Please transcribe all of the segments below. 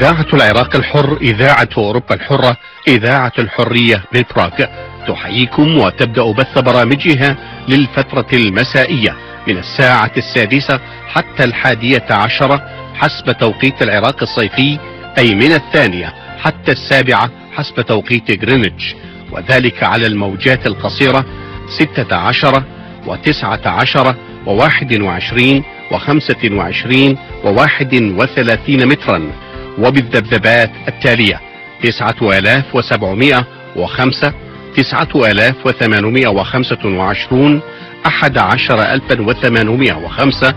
إذاعة العراق الحر، إذاعة أوروبا الحرة، إذاعة الحرية بالبراغ تحييكم وتبدأ بث برامجها للفترة المسائية من الساعة 6 حتى 11 حسب توقيت العراق الصيفي، أي من 2 حتى 7 حسب توقيت غرينتش، وذلك على الموجات القصيرة 16 و19 و21 و25 و31 مترا، وبالذبذبات التالية 9705، 9825، 11805،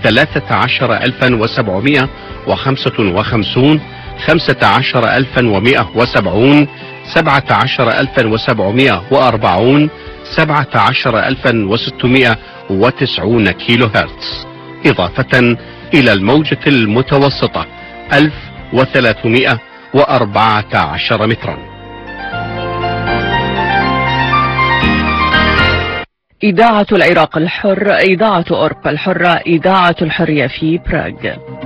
13755، 15170، 17740، 17690 كيلو هرتز، إضافة إلى الموجة المتوسطة 1314 مترا. إذاعة العراق الحر، إذاعة أوروبا الحرة، إذاعة الحرية في براغ.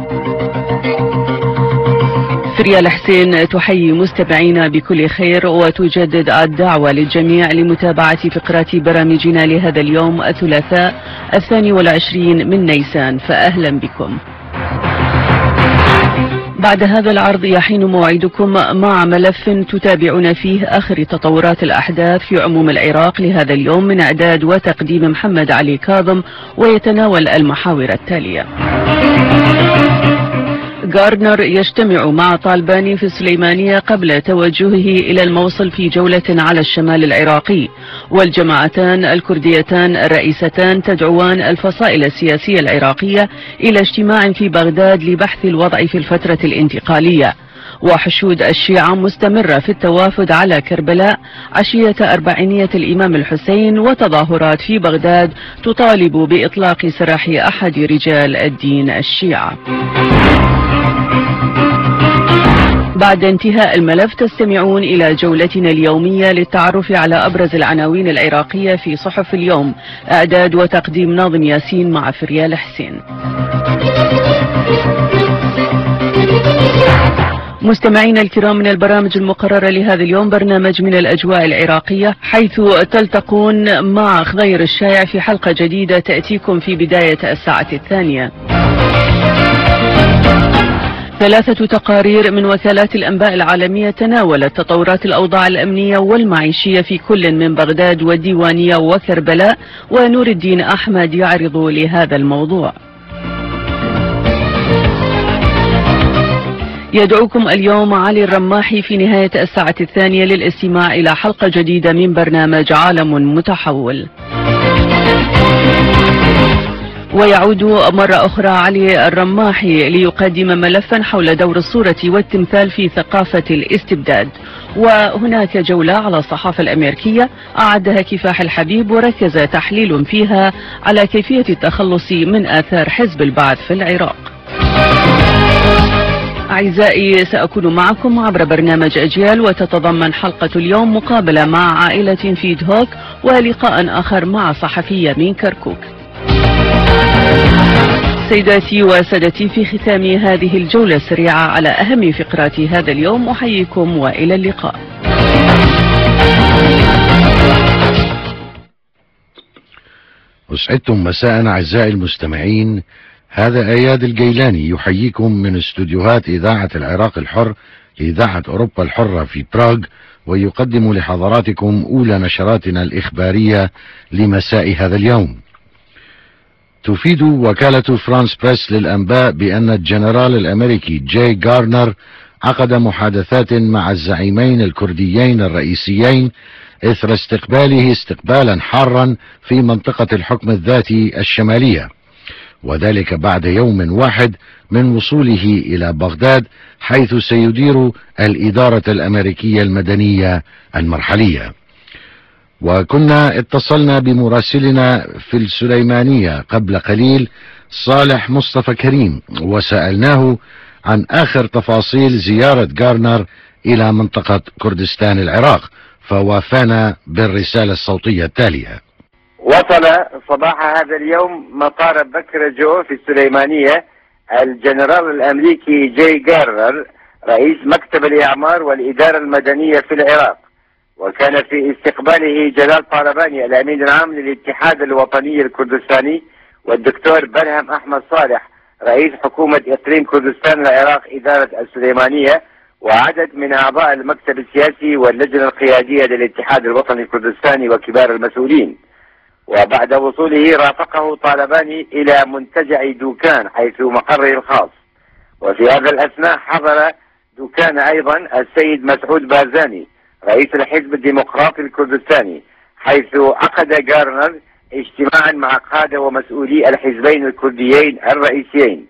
فريال حسين تحيي مستمعينا بكل خير وتجدد الدعوة للجميع لمتابعة فقرات برامجنا لهذا اليوم الثلاثاء 22 من نيسان، فأهلا بكم. بعد هذا العرض يحين موعدكم مع ملف تتابعون فيه آخر تطورات الأحداث في عموم العراق لهذا اليوم من إعداد وتقديم محمد علي كاظم، ويتناول المحاور التالية: غاردنر يجتمع مع طالباني في السليمانية قبل توجهه إلى الموصل في جولة على الشمال العراقي، والجماعتان الكرديتان الرئيستان تدعوان الفصائل السياسية العراقية إلى اجتماع في بغداد لبحث الوضع في الفترة الانتقالية. وحشود الشيعة مستمرة في التوافد على كربلاء عشية أربعينية الإمام الحسين، وتظاهرات في بغداد تطالب بإطلاق سراح أحد رجال الدين الشيعة. بعد انتهاء الملف تستمعون إلى جولتنا اليومية للتعرف على أبرز العناوين العراقية في صحف اليوم، إعداد وتقديم ناظم ياسين مع فريال حسين. مستمعينا الكرام، من البرامج المقررة لهذا اليوم برنامج من الأجواء العراقية، حيث تلتقون مع خضير الشايع في حلقة جديدة تأتيكم في بداية الساعة 2. 3 تقارير من وكالات الأنباء العالمية تناولت تطورات الأوضاع الأمنية والمعيشية في كل من بغداد والديوانية وكربلاء، ونور الدين أحمد يعرض لهذا الموضوع. يدعوكم اليوم علي الرماحي في نهاية الساعة 2 للاستماع إلى حلقة جديدة من برنامج عالم متحول. ويعود مرة أخرى علي الرماحي ليقدم ملفا حول دور الصورة والتمثال في ثقافة الاستبداد. وهناك جولة على الصحافة الأمريكية أعدها كفاح الحبيب، وركز تحليل فيها على كيفية التخلص من آثار حزب البعث في العراق. أعزائي، سأكون معكم عبر برنامج أجيال، وتتضمن حلقة اليوم مقابلة مع عائلة في دهوك، ولقاء آخر مع صحفية من كركوك. سيداتي وسادتي، في ختام هذه الجولة السريعة على أهم فقرات هذا اليوم أحييكم وإلى اللقاء. أسعدتم مساء أعزائي المستمعين، هذا أياد الجيلاني يحييكم من استوديوهات إذاعة العراق الحر لإذاعة أوروبا الحرة في براغ، ويقدم لحضراتكم أولى نشراتنا الإخبارية لمساء هذا اليوم. تفيد وكالة فرانس بريس للأنباء بأن الجنرال الأمريكي جاي غاردنر عقد محادثات مع الزعيمين الكرديين الرئيسيين إثر استقباله استقبالا حارا في منطقة الحكم الذاتي الشمالية، وذلك بعد يوم واحد من وصوله إلى بغداد، حيث سيدير الإدارة الأمريكية المدنية المرحلية. وكنا اتصلنا بمراسلنا في السليمانية قبل قليل صالح مصطفى كريم، وسألناه عن آخر تفاصيل زيارة غاردنر إلى منطقة كردستان العراق، فوافانا بالرسالة الصوتية التالية. وصل صباح هذا اليوم مطار بكر جو في السليمانية الجنرال الأمريكي جاي غاردنر رئيس مكتب الإعمار والإدارة المدنية في العراق. وكان في استقباله جلال طالباني الأمين العام للاتحاد الوطني الكردستاني، والدكتور برهم أحمد صالح رئيس حكومة إقليم كردستان العراق إدارة السليمانية، وعدد من أعضاء المكتب السياسي واللجنة القيادية للاتحاد الوطني الكردستاني وكبار المسؤولين. وبعد وصوله رافقه طالباني إلى منتجع دوكان حيث مقره الخاص. وفي هذا الأثناء حضر دوكان أيضا السيد مسعود بارزاني رئيس الحزب الديمقراطي الكردستاني، حيث عقد غارنر اجتماعا مع قادة ومسؤولي الحزبين الكرديين الرئيسيين.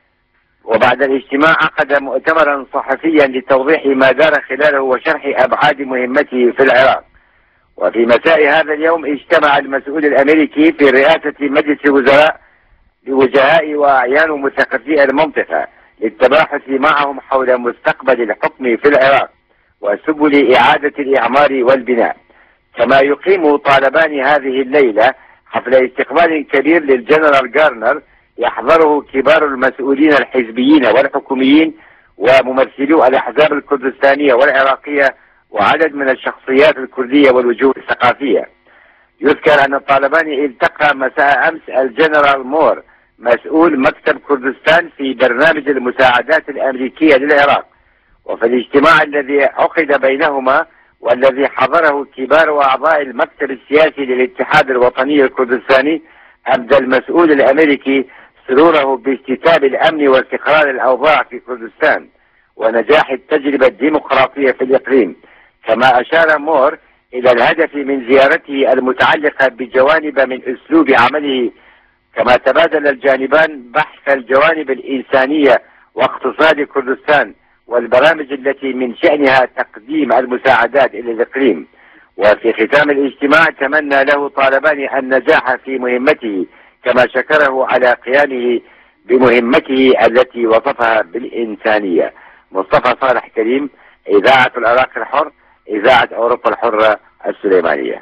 وبعد الاجتماع عقد مؤتمرا صحفيا لتوضيح ما دار خلاله وشرح أبعاد مهمته في العراق. وفي مساء هذا اليوم اجتمع المسؤول الأمريكي في رئاسة مجلس الوزراء بوجهاء وأعيان ومثقفي المنطقة للتباحث معهم حول مستقبل الحكم في العراق وسبل إعادة الإعمار والبناء. كما يقيم طالبان هذه الليلة حفل استقبال كبير للجنرال غارنر يحضره كبار المسؤولين الحزبيين والحكوميين وممثلو الأحزاب الكردستانية والعراقية وعدد من الشخصيات الكردية والوجوه الثقافية. يذكر أن طالبان التقى مساء أمس الجنرال مور مسؤول مكتب كردستان في برنامج المساعدات الأمريكية للعراق. وفي الاجتماع الذي عقد بينهما والذي حضره كبار وأعضاء المكتب السياسي للاتحاد الوطني الكردستاني، أبدى المسؤول الأمريكي سروره باستتاب الأمن واستقرار الأوضاع في كردستان ونجاح التجربة الديمقراطية في الإقليم. كما أشار مور إلى الهدف من زيارته المتعلقة بجوانب من أسلوب عمله. كما تبادل الجانبان بحث الجوانب الإنسانية واقتصاد كردستان والبرامج التي من شأنها تقديم المساعدات إلى الإقليم. وفي ختام الاجتماع تمنى له طالبان النجاح في مهمته، كما شكره على قيامه بمهمته التي وصفها بالإنسانية. مصطفى صالح كريم، إذاعة العراق الحر، إذاعة أوروبا الحرة السليمانية.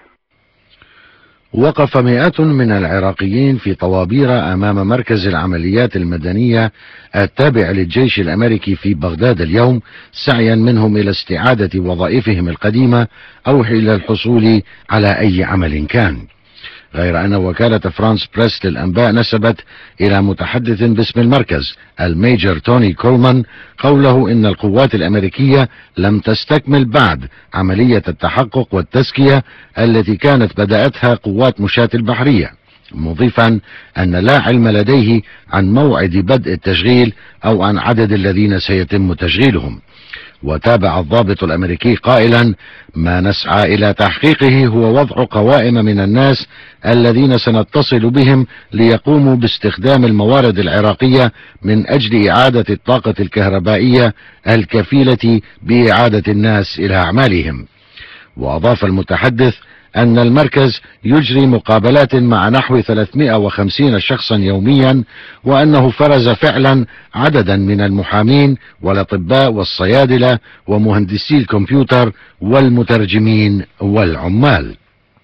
وقف مئات من العراقيين في طوابير أمام مركز العمليات المدنية التابع للجيش الأمريكي في بغداد اليوم، سعيا منهم إلى استعادة وظائفهم القديمة أو إلى الحصول على أي عمل كان. غير أن وكالة فرانس بريس للأنباء نسبت إلى متحدث باسم المركز الميجر توني كولمان قوله إن القوات الأمريكية لم تستكمل بعد عملية التحقق والتزكية التي كانت بدأتها قوات مشاة البحرية، مضيفا أن لا علم لديه عن موعد بدء التشغيل أو عن عدد الذين سيتم تشغيلهم. وتابع الضابط الأمريكي قائلا: ما نسعى إلى تحقيقه هو وضع قوائم من الناس الذين سنتصل بهم ليقوموا باستخدام الموارد العراقية من أجل إعادة الطاقة الكهربائية الكفيلة بإعادة الناس إلى أعمالهم. وأضاف المتحدث أن المركز يجري مقابلات مع نحو 350 شخصا يوميا، وأنه فرز فعلا عددا من المحامين والأطباء والصيادلة ومهندسي الكمبيوتر والمترجمين والعمال.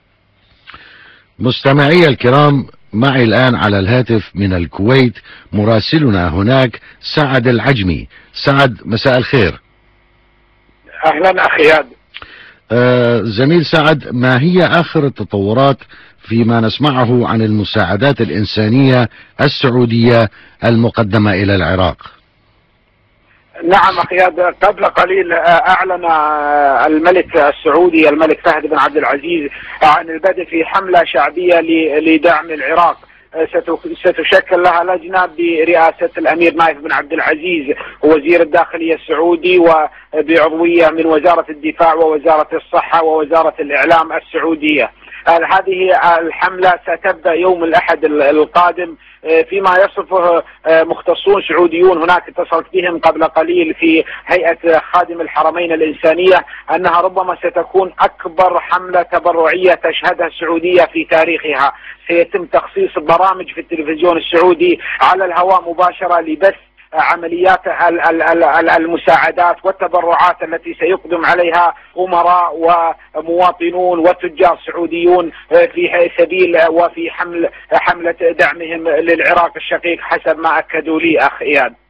مستمعي الكرام، معي الآن على الهاتف من الكويت مراسلنا هناك سعد العجمي. سعد، مساء الخير. أهلا أخي ياد. زميل سعد، ما هي آخر التطورات فيما نسمعه عن المساعدات الإنسانية السعودية المقدمة إلى العراق؟ نعم أخي ياد، قبل قليل أعلن الملك السعودي الملك فهد بن عبد العزيز عن البدء في حملة شعبية لدعم العراق. ستشكل لها لجنة برئاسة الأمير نايف بن عبد العزيز وزير الداخلية السعودي، وبعضوية من وزارة الدفاع ووزارة الصحة ووزارة الإعلام السعودية. هذه الحملة ستبدأ يوم الأحد القادم، فيما يصفه مختصون سعوديون هناك اتصلت بهم قبل قليل في هيئة خادم الحرمين الإنسانية أنها ربما ستكون أكبر حملة تبرعية تشهدها السعودية في تاريخها. سيتم تخصيص برامج في التلفزيون السعودي على الهواء مباشرة لبث عمليات المساعدات والتبرعات التي سيقدم عليها أمراء ومواطنون وتجار سعوديون في سبيل وفي حملة دعمهم للعراق الشقيق، حسب ما أكدوا لي أخ إياد.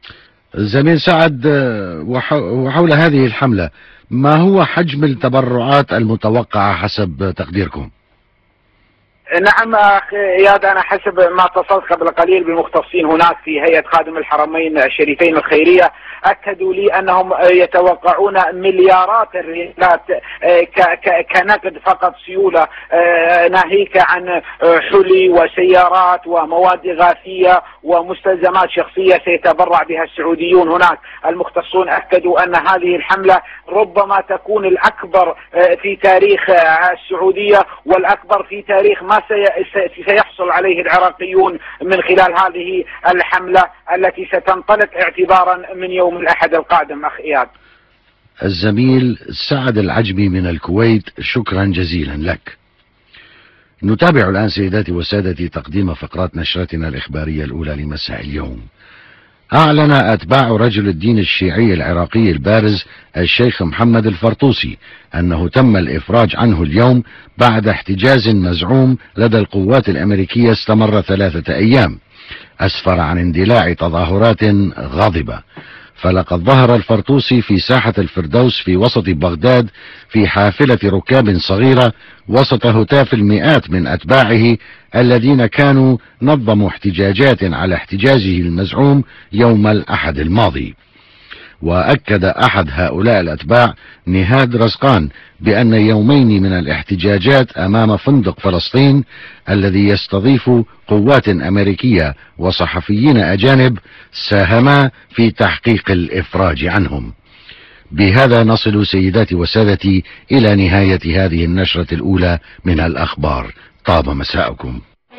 زميل سعد، وحول هذه الحملة ما هو حجم التبرعات المتوقعة حسب تقديركم؟ نعم أخي إياد، أنا حسب ما اتصلت قبل قليل بالمختصين هناك في هيئة خادم الحرمين الشريفين الخيرية، أكدوا لي أنهم يتوقعون مليارات الريالات كنقد فقط سيولة، ناهيك عن حلي وسيارات ومواد إغاثية ومستلزمات شخصية سيتبرع بها السعوديون هناك. المختصون أكدوا أن هذه الحملة ربما تكون الأكبر في تاريخ السعودية والأكبر في تاريخ ما سيحصل عليه العراقيون من خلال هذه الحملة التي ستنطلق اعتبارا من يوم الأحد القادم. أخ إياد. الزميل سعد العجمي من الكويت، شكرا جزيلا لك. نتابع الآن سيداتي وسادتي تقديم فقرات نشرتنا الإخبارية الأولى لمساء اليوم. أعلن أتباع رجل الدين الشيعي العراقي البارز الشيخ محمد الفرطوسي أنه تم الإفراج عنه اليوم بعد احتجاز مزعوم لدى القوات الأمريكية استمر 3 أيام، أسفر عن اندلاع تظاهرات غاضبة. فلقد ظهر الفرطوسي في ساحة الفردوس في وسط بغداد في حافلة ركاب صغيرة وسط هتاف المئات من أتباعه الذين كانوا نظموا احتجاجات على احتجازه المزعوم يوم الأحد الماضي. وأكد أحد هؤلاء الأتباع نهاد رزقان بأن يومين من الاحتجاجات أمام فندق فلسطين الذي يستضيف قوات أمريكية وصحفيين أجانب ساهما في تحقيق الإفراج عنهم. بهذا نصل سيداتي وسادتي إلى نهاية هذه النشرة الأولى من الأخبار. طاب مساءكم.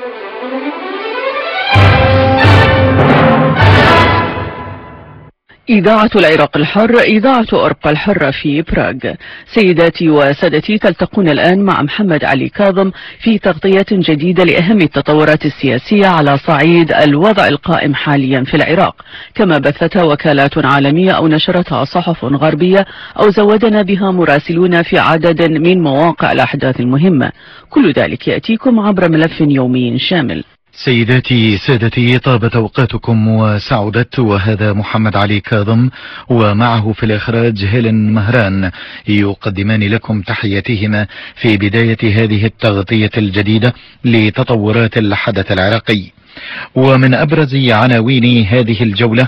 إذاعة العراق الحر، إذاعة أوروبا الحرة في براغ. سيداتي وسادتي، تلتقون الآن مع محمد علي كاظم في تغطية جديدة لأهم التطورات السياسية على صعيد الوضع القائم حاليا في العراق، كما بثتها وكالات عالمية أو نشرتها صحف غربية أو زودنا بها مراسلون في عدد من مواقع الأحداث المهمة. كل ذلك يأتيكم عبر ملف يومي شامل. سيداتي سادتي، طابت أوقاتكم وسعدت، وهذا محمد علي كاظم ومعه في الإخراج هيلين مهران يقدمان لكم تحياتهما في بداية هذه التغطية الجديدة لتطورات الحدث العراقي. ومن أبرز عناوين هذه الجولة: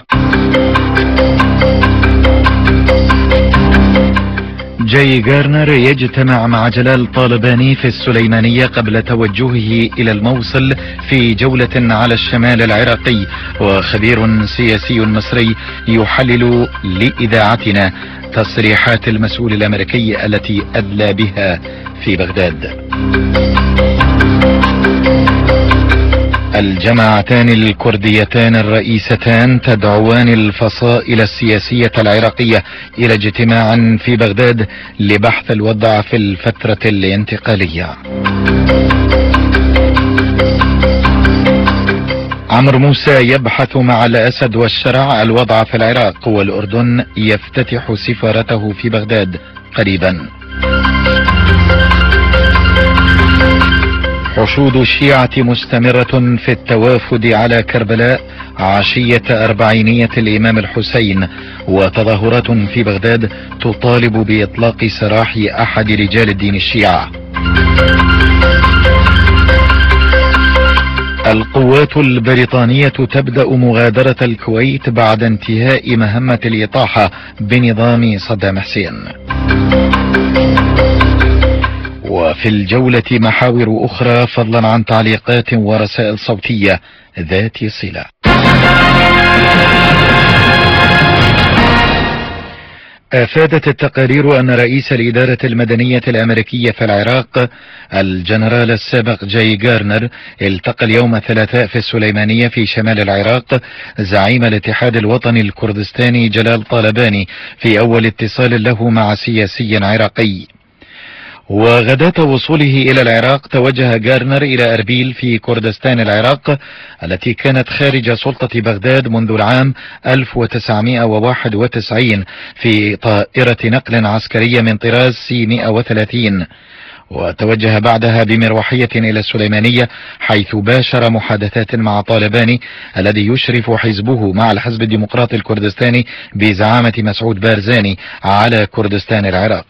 جاي غارنر يجتمع مع جلال طالباني في السليمانية قبل توجهه إلى الموصل في جولة على الشمال العراقي. وخبير سياسي مصري يحلل لإذاعتنا تصريحات المسؤول الأمريكي التي أدلى بها في بغداد. الجماعتان الكرديتان الرئيستان تدعوان الفصائل السياسية العراقية إلى اجتماع في بغداد لبحث الوضع في الفترة الانتقالية. عمرو موسى يبحث مع الأسد والشرع الوضع في العراق، والأردن يفتتح سفارته في بغداد قريبا. حشود الشيعة مستمرة في التوافد على كربلاء عشية أربعينية الإمام الحسين، وتظاهرات في بغداد تطالب بإطلاق سراح أحد رجال الدين الشيعة. القوات البريطانية تبدأ مغادرة الكويت بعد انتهاء مهمة الإطاحة بنظام صدام حسين. وفي الجولة محاور أخرى فضلا عن تعليقات ورسائل صوتية ذات صلة. أفادت التقارير أن رئيس الإدارة المدنية الأمريكية في العراق الجنرال السابق جاي غارنر التقى اليوم الثلاثاء في السليمانية في شمال العراق زعيم الاتحاد الوطني الكردستاني جلال طالباني في أول اتصال له مع سياسي عراقي. وغداة وصوله إلى العراق توجه غارنر إلى أربيل في كردستان العراق التي كانت خارج سلطة بغداد منذ العام 1991 في طائرة نقل عسكرية من طراز C-130. وتوجه بعدها بمروحية إلى السليمانية، حيث باشر محادثات مع طالباني الذي يشرف حزبه مع الحزب الديمقراطي الكردستاني بزعامة مسعود بارزاني على كردستان العراق.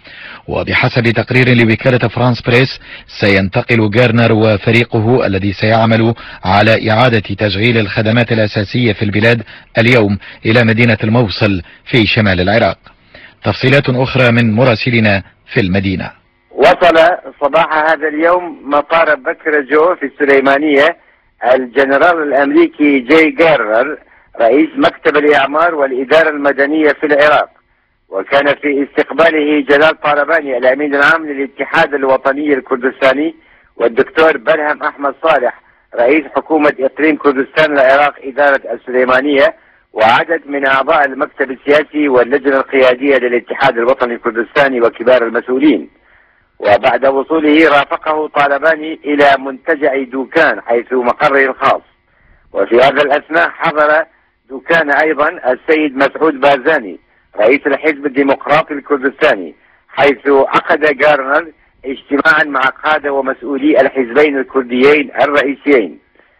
وبحسب تقرير لوكالة فرانس بريس، سينتقل جارنر وفريقه الذي سيعمل على إعادة تشغيل الخدمات الأساسية في البلاد اليوم إلى مدينة الموصل في شمال العراق. تفصيلات أخرى من مراسلنا في المدينة. وصل صباح هذا اليوم مطار بكر جو في السليمانية الجنرال الأمريكي جاي جارنر رئيس مكتب الإعمار والإدارة المدنية في العراق، وكان في استقباله جلال طالباني الأمين العام للاتحاد الوطني الكردستاني والدكتور بلهم أحمد صالح رئيس حكومة إقليم كردستان العراق إدارة السليمانية، وعدد من أعضاء المكتب السياسي واللجنة القيادية للاتحاد الوطني الكردستاني وكبار المسؤولين. وبعد وصوله رافقه طالباني إلى منتجع دوكان حيث مقره الخاص. وفي هذا الأثناء حضر دوكان أيضا السيد مسعود بارزاني رئيس الحزب الديمقراطي الكردستاني، حيث عقد جارنر اجتماعا مع قادة ومسؤولي الحزبين الكرديين الرئيسيين.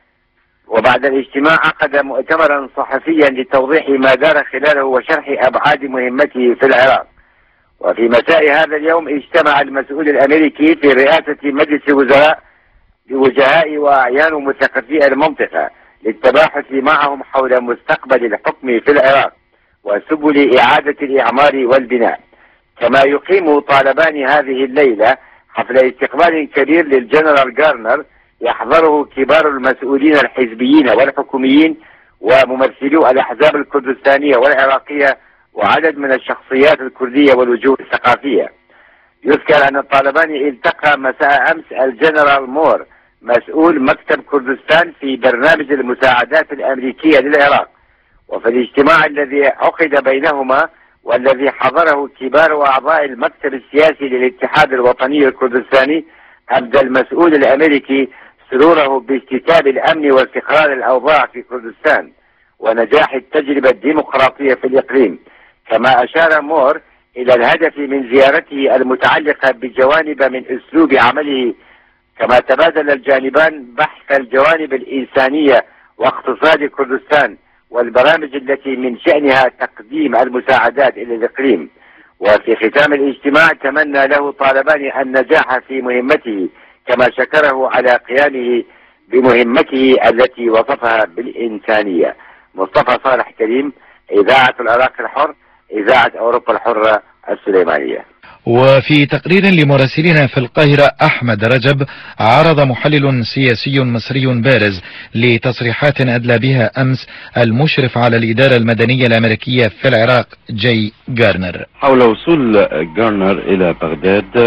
وبعد الاجتماع عقد مؤتمرا صحفيا لتوضيح ما دار خلاله وشرح أبعاد مهمته في العراق. وفي مساء هذا اليوم اجتمع المسؤول الأمريكي في رئاسة مجلس الوزراء بوجهاء وأعيان ومثقفي المنطقة للتباحث معهم حول مستقبل الحكم في العراق وسبل إعادة الإعمار والبناء. كما يقيم طالبان هذه الليلة حفل استقبال كبير للجنرال جارنر يحضره كبار المسؤولين الحزبيين والحكوميين وممثلو الأحزاب الكردستانية والعراقية وعدد من الشخصيات الكردية والوجوه الثقافية. يذكر أن الطالباني التقى مساء أمس الجنرال مور مسؤول مكتب كردستان في برنامج المساعدات الأمريكية للعراق. وفي الاجتماع الذي عقد بينهما والذي حضره كبار وأعضاء المكتب السياسي للاتحاد الوطني الكردستاني، أبدى المسؤول الأمريكي سروره باستتاب الأمن واستقرار الأوضاع في كردستان ونجاح التجربة الديمقراطية في الإقليم. كما أشار مور إلى الهدف من زيارته المتعلقة بجوانب من أسلوب عمله، كما تبادل الجانبان بحث الجوانب الإنسانية واقتصاد كردستان والبرامج التي من شأنها تقديم المساعدات إلى الإقليم. وفي ختام الاجتماع تمنى له طالبان النجاح في مهمته، كما شكره على قيامه بمهمته التي وصفها بالإنسانية. مصطفى صالح كريم، إذاعة العراق الحر، إذاعة أوروبا الحرة السليمانية. وفي تقرير لمراسلنا في القاهرة أحمد رجب، عرض محلل سياسي مصري بارز لتصريحات أدلى بها أمس المشرف على الإدارة المدنية الأمريكية في العراق جاي جارنر حول وصول جارنر إلى بغداد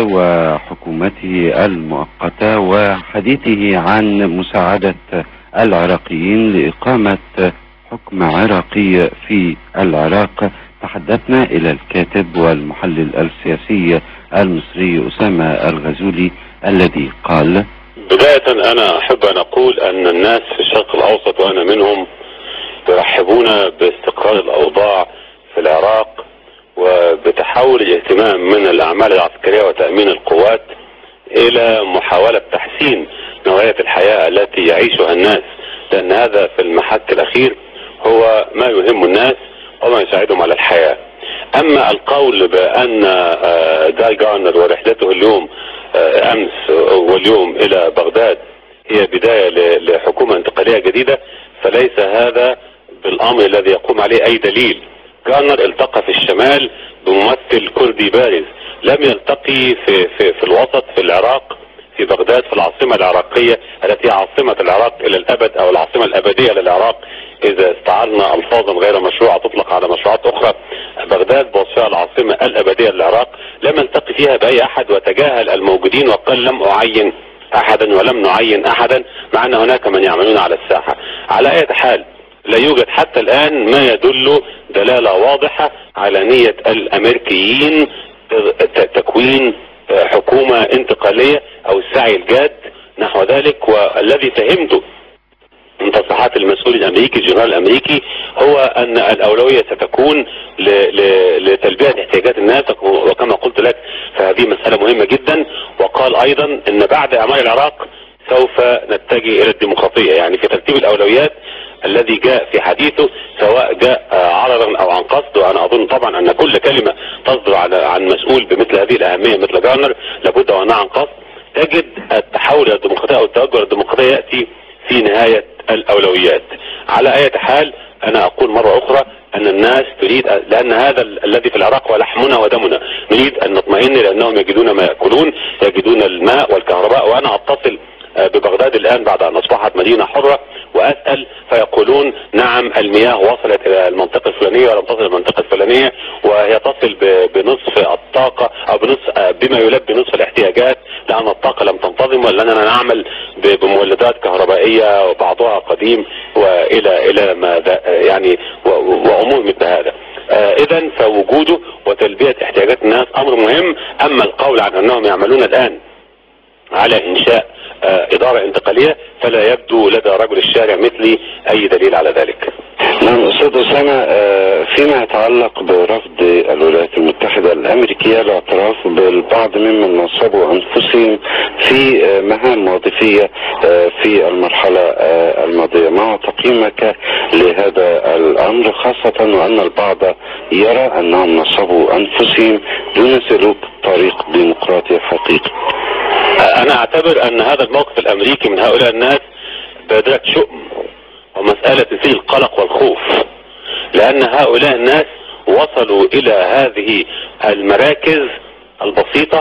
وحكومته المؤقتة وحديثه عن مساعدة العراقيين لإقامة حكم عراقي في العراق. تحدثنا إلى الكاتب والمحلل السياسي المصري أسامة الغزولي الذي قال: بداية أنا أحب أن أقول أن الناس في الشرق الأوسط وأنا منهم يرحبون باستقرار الأوضاع في العراق وبتحول الاهتمام من الأعمال العسكرية وتأمين القوات إلى محاولة تحسين نوعية الحياة التي يعيشها الناس، لأن هذا في المحك الأخير هو ما يهم الناس وما يساعدهم على الحياة. أما القول بأن جاي جارنر ورحلته اليوم أمس واليوم إلى بغداد هي بداية لحكومة انتقالية جديدة، فليس هذا بالأمر الذي يقوم عليه أي دليل. جارنر التقى في الشمال بممثل كردي بارز، لم يلتقي في الوسط في العراق في بغداد في العاصمة العراقية التي هي عاصمة العراق إلى الأبد أو العاصمة الأبدية للعراق إذا استعرنا ألفاظا غير مشروعة تطلق على مشروعات أخرى. بغداد بوصفها العاصمة الأبدية للعراق، لم يلتقي فيها بأي أحد وتجاهل الموجودين وقال لم أعين أحدا ولم نعين أحدا، مع أن هناك من يعملون على الساحة. على أي حال لا يوجد حتى الآن ما يدل دلالة واضحة على نية الأمريكيين تكوين حكومة انتقالية أو السعي الجاد نحو ذلك. والذي فهمته من تصريحات المسؤول الامريكي الجنرال الامريكي هو ان الاولويه ستكون لتلبيه احتياجات الناس، وكما قلت لك فهذه مساله مهمه جدا. وقال ايضا ان بعد اعمار العراق سوف نتجه الى الديمقراطيه، يعني في ترتيب الاولويات الذي جاء في حديثه سواء جاء عرضا او عن قصد. وانا اظن طبعا ان كل كلمه تصدر عن مسؤول بمثل هذه الاهميه مثل جارنر لابد وانها عن قصد. تجد التحول الى الديمقراطيه او التوجه للديمقراطيه ياتي في نهايه الاولويات. على اي حال انا اقول مره اخرى ان الناس تريد، لان هذا الذي في العراق هو لحمنا ودمنا، نريد ان نطمئن لانهم يجدون ما ياكلون، يجدون الماء والكهرباء. وانا اتصل ببغداد الان بعد ان اصبحت مدينه حره واسال فيقولون نعم المياه وصلت الى المنطقه الفلانيه ولم تصل المنطقه الفلانيه، وهي تصل بنصف الطاقه او بما يلبي نصف الاحتياجات، لان الطاقه لم تنتظم ولاننا نعمل بمولدات كهربائيه وبعضها قديم والى ما يعني وامور مثل هذا. اذا فوجوده وتلبيه احتياجات الناس امر مهم. اما القول عن انهم يعملون الان على انشاء ادارة انتقالية فلا يبدو لدى رجل الشارع مثلي اي دليل على ذلك. نعم استاذ اسامة، فيما يتعلق برفض الولايات المتحدة الامريكية الاعتراف بالبعض ممن نصبوا انفسهم في مهام وظيفية في المرحلة الماضية، ما هو تقييمك لهذا الامر، خاصة وان البعض يرى انهم نصبوا انفسهم دون سلوك طريق ديمقراطي حقيقي؟ انا اعتبر ان هذا الموقف الامريكي من هؤلاء الناس بادرة شؤم ومسألة فيه القلق والخوف، لان هؤلاء الناس وصلوا الى هذه المراكز البسيطة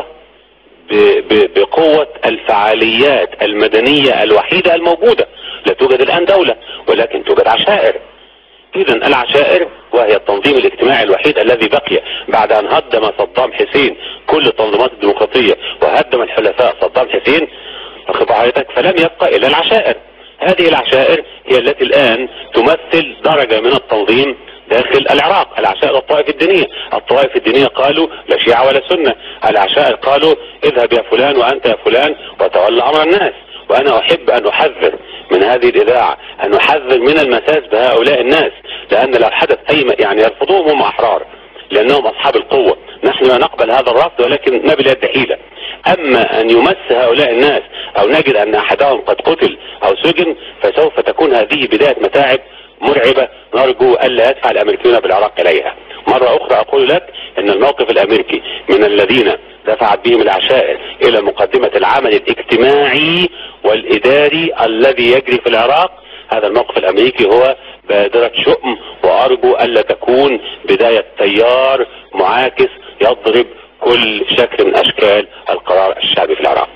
بقوة الفعاليات المدنية الوحيدة الموجودة. لا توجد الان دولة ولكن توجد عشائر. اذا العشائر وهي التنظيم الاجتماعي الوحيد الذي بقي بعد ان هدم صدام حسين كل التنظيمات الديمقراطية وهدم الحلفاء صدام حسين فلم يبقى الا العشائر. هذه العشائر هي التي الان تمثل درجة من التنظيم داخل العراق. العشائر الطوائف الدينية، الطوائف الدينية قالوا لا شيعة ولا سنة، العشائر قالوا اذهب يا فلان وانت يا فلان وتولى امر الناس. وانا احب ان احذر من هذه الاذاعة، ان احذر من المساس بهؤلاء الناس، لان لو حدث اي يعني يرفضوهم هم احرار لانهم اصحاب القوة. نحن لا نقبل هذا الرفض ولكن نبي يد حيلة. اما ان يمس هؤلاء الناس او نجد ان احدهم قد قتل او سجن فسوف تكون هذه بداية متاعب مرعبة نرجو الا يدفع الامريكيون بالعراق اليها. مرة اخرى اقول لك ان الموقف الامريكي من الذين دفعت بهم العشائر الى مقدمة العمل الاجتماعي والاداري الذي يجري في العراق، هذا الموقف الامريكي هو بادرة شؤم، وارجو الا تكون بداية تيار معاكس يضرب كل شكل من اشكال القرار الشعبي في العراق.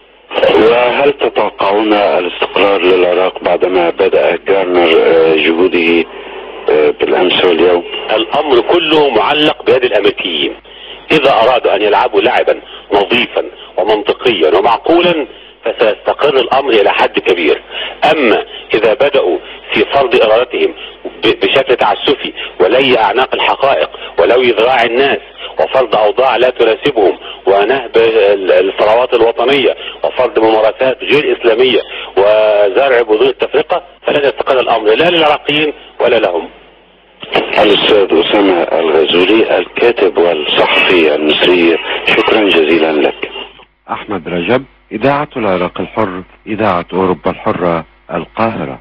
وهل تتوقعون الاستقرار للعراق بعدما بدأ جارنر جهوده بالامس واليوم؟ الامر كله معلق بيد الامريكيين. اذا ارادوا ان يلعبوا لعبا نظيفا ومنطقيا ومعقولا فسيستقر الامر الى حد كبير. اما اذا بدأوا في فرض ارادتهم بشكل تعسفي ولي اعناق الحقائق ولوي ذراع الناس وفرض اوضاع لا تناسبهم ونهب الثروات الوطنية وفرض ممارسات غير اسلامية وزرع بذور التفرقة فلن يستقر الامر لا للعراقيين ولا لهم. الأستاذ أسامة الغزولي الكاتب والصحفي المصري، شكرا جزيلا لك. أحمد رجب، إذاعة العراق الحر، إذاعة أوروبا الحرة، القاهرة.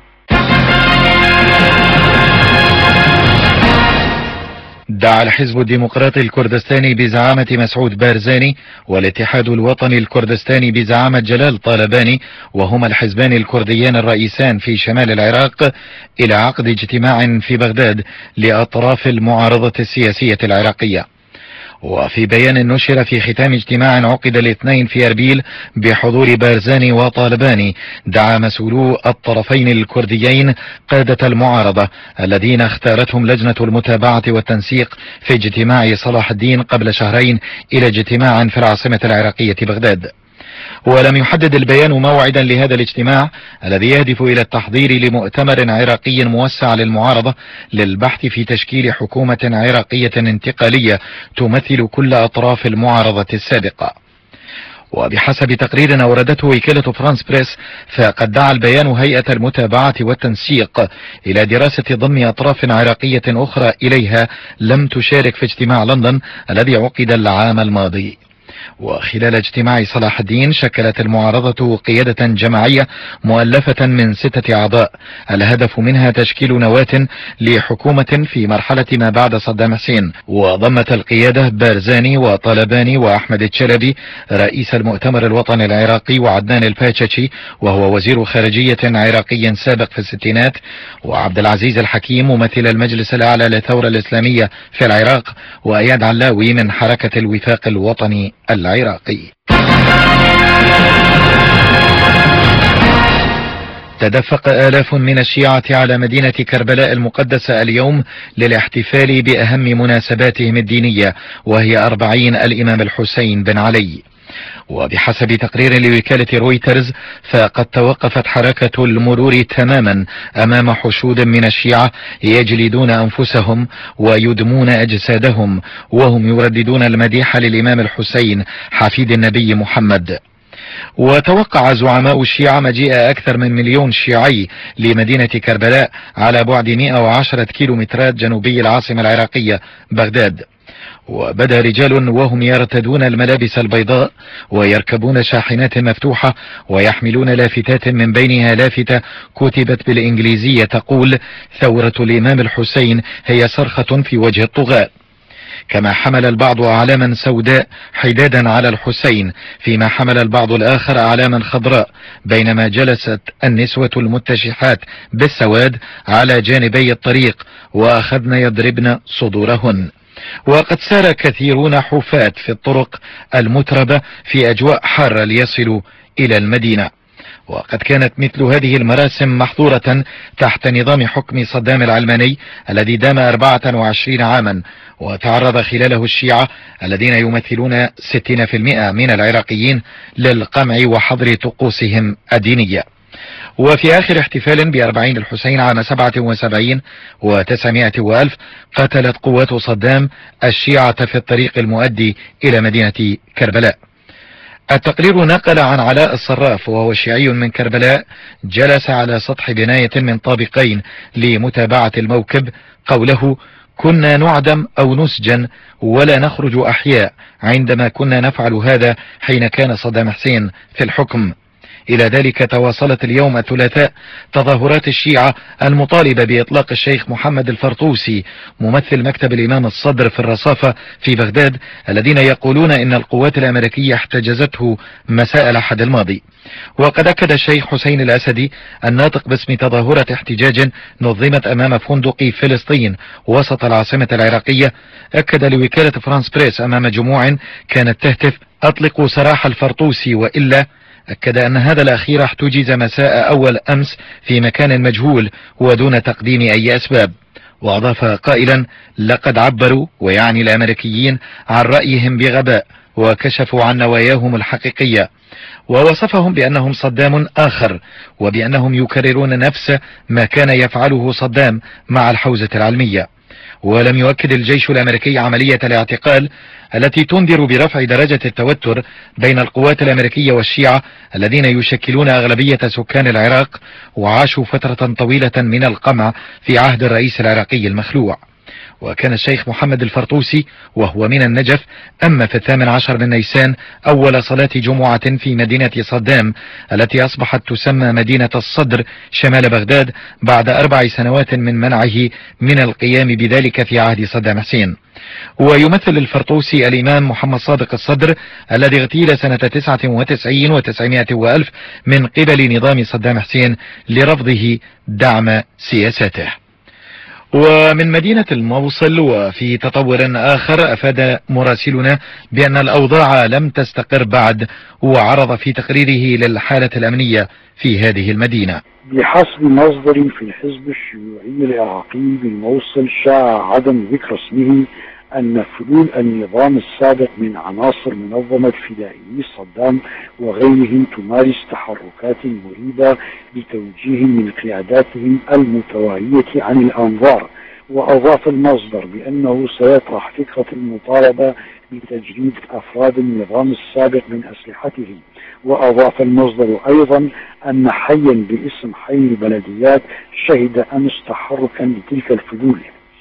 دعا الحزب الديمقراطي الكردستاني بزعامة مسعود بارزاني والاتحاد الوطني الكردستاني بزعامة جلال طالباني، وهما الحزبان الكرديان الرئيسان في شمال العراق، إلى عقد اجتماع في بغداد لأطراف المعارضة السياسية العراقية. وفي بيان نشر في ختام اجتماع عقد الاثنين في أربيل بحضور بارزاني وطالباني، دعا مسؤولو الطرفين الكرديين قادة المعارضة الذين اختارتهم لجنة المتابعة والتنسيق في اجتماع صلاح الدين قبل شهرين إلى اجتماع في العاصمة العراقية بغداد. ولم يحدد البيان موعدا لهذا الاجتماع الذي يهدف إلى التحضير لمؤتمر عراقي موسع للمعارضة للبحث في تشكيل حكومة عراقية انتقالية تمثل كل أطراف المعارضة السابقة. وبحسب تقرير أوردته وكالة فرانس بريس، فقد دعا البيان هيئة المتابعة والتنسيق إلى دراسة ضم أطراف عراقية أخرى إليها لم تشارك في اجتماع لندن الذي عقد العام الماضي. وخلال اجتماع صلاح الدين شكلت المعارضة قيادة جماعية مؤلفة من 6 أعضاء، الهدف منها تشكيل نواة لحكومة في مرحلة ما بعد صدام حسين، وضمت القيادة بارزاني وطالباني وأحمد الشلبي رئيس المؤتمر الوطني العراقي، وعدنان الباتشي وهو وزير خارجية عراقي سابق في الستينات، وعبد العزيز الحكيم ممثل المجلس الأعلى للثورة الإسلامية في العراق، وأياد علاوي من حركة الوفاق الوطني العراقي. تدفق آلاف من الشيعة على مدينة كربلاء المقدسة اليوم للاحتفال بأهم مناسباتهم الدينية، وهي 40 الإمام الحسين بن علي. وبحسب تقرير لوكالة رويترز، فقد توقفت حركة المرور تماما أمام حشود من الشيعة يجلدون أنفسهم ويدمون أجسادهم وهم يرددون المديح للإمام الحسين حفيد النبي محمد. وتوقع زعماء الشيعة مجيء أكثر من 1,000,000 شيعي لمدينة كربلاء على بعد 110 كيلومترات جنوبي العاصمة العراقية بغداد. وبدا رجال وهم يرتدون الملابس البيضاء ويركبون شاحنات مفتوحة ويحملون لافتات من بينها لافتة كتبت بالإنجليزية تقول: ثورة الإمام الحسين هي صرخة في وجه الطغاة. كما حمل البعض أعلاما سوداء حدادا على الحسين، فيما حمل البعض الآخر أعلاما خضراء، بينما جلست النسوة المتشحات بالسواد على جانبي الطريق وأخذن يضربن صدورهن. وقد سار كثيرون حفاة في الطرق المتربة في أجواء حارة ليصلوا إلى المدينة. وقد كانت مثل هذه المراسم محظورة تحت نظام حكم صدام العلماني الذي دام 24 عاما، وتعرض خلاله الشيعة الذين يمثلون 60% من العراقيين للقمع وحظر طقوسهم الدينية. وفي آخر احتفال ب40 الحسين عام 77 و900 وألف قتلت قوات صدام الشيعة في الطريق المؤدي إلى مدينة كربلاء. التقرير نقل عن علاء الصراف وهو شيعي من كربلاء جلس على سطح بناية من طابقين لمتابعة الموكب قوله: كنا نعدم أو نسجن ولا نخرج أحياء عندما كنا نفعل هذا حين كان صدام حسين في الحكم. إلى ذلك تواصلت اليوم الثلاثاء تظاهرات الشيعة المطالبة بإطلاق الشيخ محمد الفرطوسي ممثل مكتب الإمام الصدر في الرصافة في بغداد، الذين يقولون إن القوات الأمريكية احتجزته مساء الأحد الماضي. وقد أكد الشيخ حسين الأسدي الناطق باسم تظاهرة احتجاج نظمت أمام فندق فلسطين وسط العاصمة العراقية، أكد لوكالة فرانس بريس أمام جموع كانت تهتف: أطلقوا سراح الفرطوسي وإلا. أكد أن هذا الأخير احتجز مساء أول أمس في مكان مجهول ودون تقديم أي أسباب. وأضاف قائلا: لقد عبروا، ويعني الأمريكيين، عن رأيهم بغباء وكشفوا عن نواياهم الحقيقية، ووصفهم بأنهم صدام آخر وبأنهم يكررون نفس ما كان يفعله صدام مع الحوزة العلمية. ولم يؤكد الجيش الأمريكي عملية الاعتقال التي تنذر برفع درجة التوتر بين القوات الأمريكية والشيعة الذين يشكلون أغلبية سكان العراق وعاشوا فترة طويلة من القمع في عهد الرئيس العراقي المخلوع. وكان الشيخ محمد الفرطوسي وهو من النجف أما في 18 من نيسان أول صلاة جمعة في مدينة صدام التي أصبحت تسمى مدينة الصدر شمال بغداد بعد 4 سنوات من منعه من القيام بذلك في عهد صدام حسين. ويمثل الفرطوسي الإمام محمد صادق الصدر الذي اغتيل سنة 99 و900 وألف من قبل نظام صدام حسين لرفضه دعم سياساته. ومن مدينة الموصل وفي تطور آخر أفاد مراسلنا بأن الأوضاع لم تستقر بعد، وعرض في تقريره للحالة الأمنية في هذه المدينة. بحسب مصدر في الحزب الشيوعي العراقي بالموصل شاع عدم ذكر اسمه أن فلول النظام السابق من عناصر منظمة فدائيي صدام وغيرهم تمارس تحركات مريبة بتوجيه من قياداتهم المتوالية عن الأنظار، وأضاف المصدر بأنه سيطرح فكرة المطالبة بتجريد أفراد النظام السابق من أسلحتهم. وأضاف المصدر أيضا أن حيا باسم حي البلديات شهد أمس تحركا لتلك الفلول.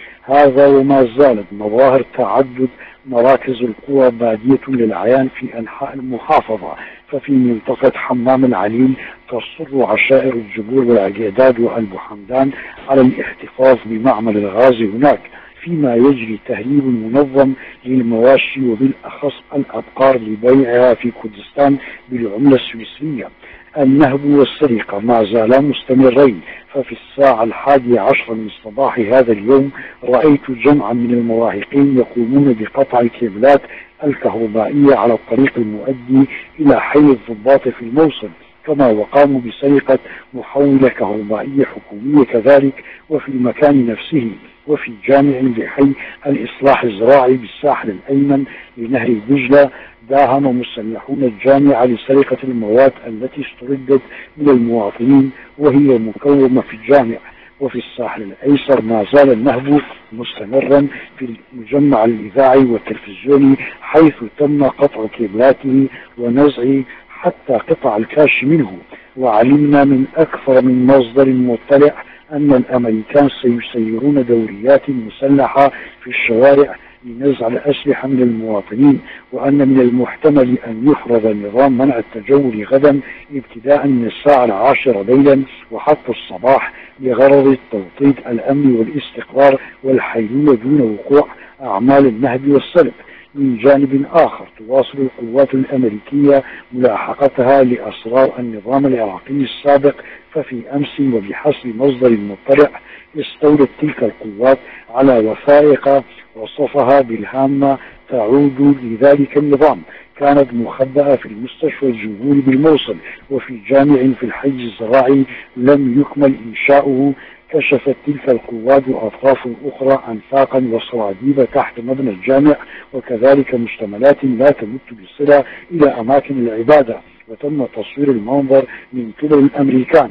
هذا وما زالت مظاهر تعدد مراكز القوى بادية للعيان في أنحاء المحافظة. ففي منطقة حمام العليل تصر عشائر الجبور والعقيدات وألب حمدان على الاحتفاظ بمعمل الغاز هناك، فيما يجري تهريب منظم للمواشي وبالأخص الأبقار لبيعها في كردستان بالعملة السويسرية. النهب والسرقة ما زالا مستمرين. ففي الساعة 11 من صباح هذا اليوم رأيت جمعا من المراهقين يقومون بقطع الكيبلات الكهربائية على الطريق المؤدي إلى حي الضباط في الموصل، كما وقاموا بسرقة محولة كهربائية حكومية كذلك وفي المكان نفسه. وفي جامع بحي الإصلاح الزراعي بالساحل الأيمن لنهر دجلة داهم مسلحون الجامعة لسرقة المواد التي استردت من المواطنين وهي مكومة في الجامع. وفي الساحل الأيسر ما زال النهب مستمرا في المجمع الإذاعي والتلفزيوني، حيث تم قطع كيبلاته ونزع حتى قطع الكاش منه. وعلمنا من أكثر من مصدر مطلع أن الأمريكان سيسيرون دوريات مسلحة في الشوارع لنزع الأسلحة من المواطنين، وأن من المحتمل أن يفرض نظام منع التجول غدا ابتداء من الساعة 10 ليلا وحتى الصباح لغرض التوطيد الأمن والاستقرار والحيلولة دون وقوع أعمال النهب والسلب. من جانب آخر تواصل القوات الأمريكية ملاحقتها لأسرار النظام العراقي السابق. ففي أمس وبحسب مصدر مطلع استولت تلك القوات على وثائق وصفها بالهامة تعود لذلك النظام، كانت مخبأة في المستشفى الجمهوري بالموصل وفي جامع في الحي الزراعي لم يكمل إنشاؤه. كشفت تلك القوات وأطراف أخرى أنفاقا وصراديب تحت مبنى الجامع وكذلك مشتملات لا تمت بصلة إلى أماكن العبادة، وتم تصوير المنظر من قبل الأمريكان.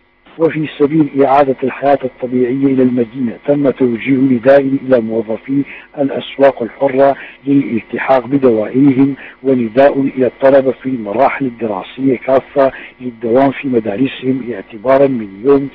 وفي سبيل إعادة الحياة الطبيعية إلى المدينة تم توجيه نداء إلى موظفي الأسواق الحرة للالتحاق بدوائرهم، ونداء إلى الطلبة في المراحل الدراسية كافة للدوام في مدارسهم اعتبارا من يوم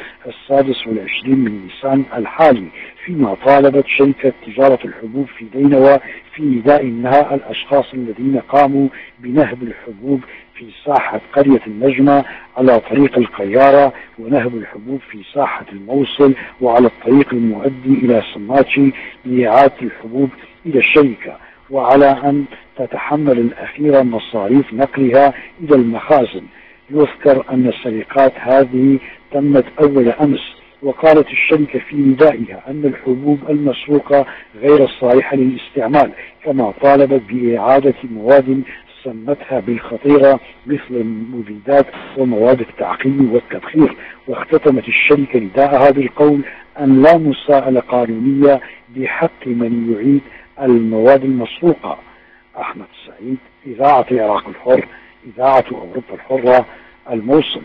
26 من نيسان الحالي. فيما طالبت شركة تجارة الحبوب في نينوى في نداء إنها الأشخاص الذين قاموا بنهب الحبوب في ساحة قرية النجمة على طريق القيارة ونهب الحبوب في ساحة الموصل وعلى الطريق المؤدي إلى سماتشي لإعادة الحبوب إلى الشركة، وعلى أن تتحمل الأخيرة مصاريف نقلها إلى المخازن. يذكر أن السرقات هذه تمت أول أمس، وقالت الشركة في ندائها أن الحبوب المسروقة غير صالحة للاستعمال، كما طالبت بإعادة مواد سمتها بالخطيرة مثل المبيدات ومواد التعقيم والتبخير. واختتمت الشركة نداءها بالقول أن لا مساءلة قانونية بحق من يعيد المواد المسروقة. أحمد سعيد، إذاعة العراق الحر، إذاعة أوروبا الحرة، الموصل.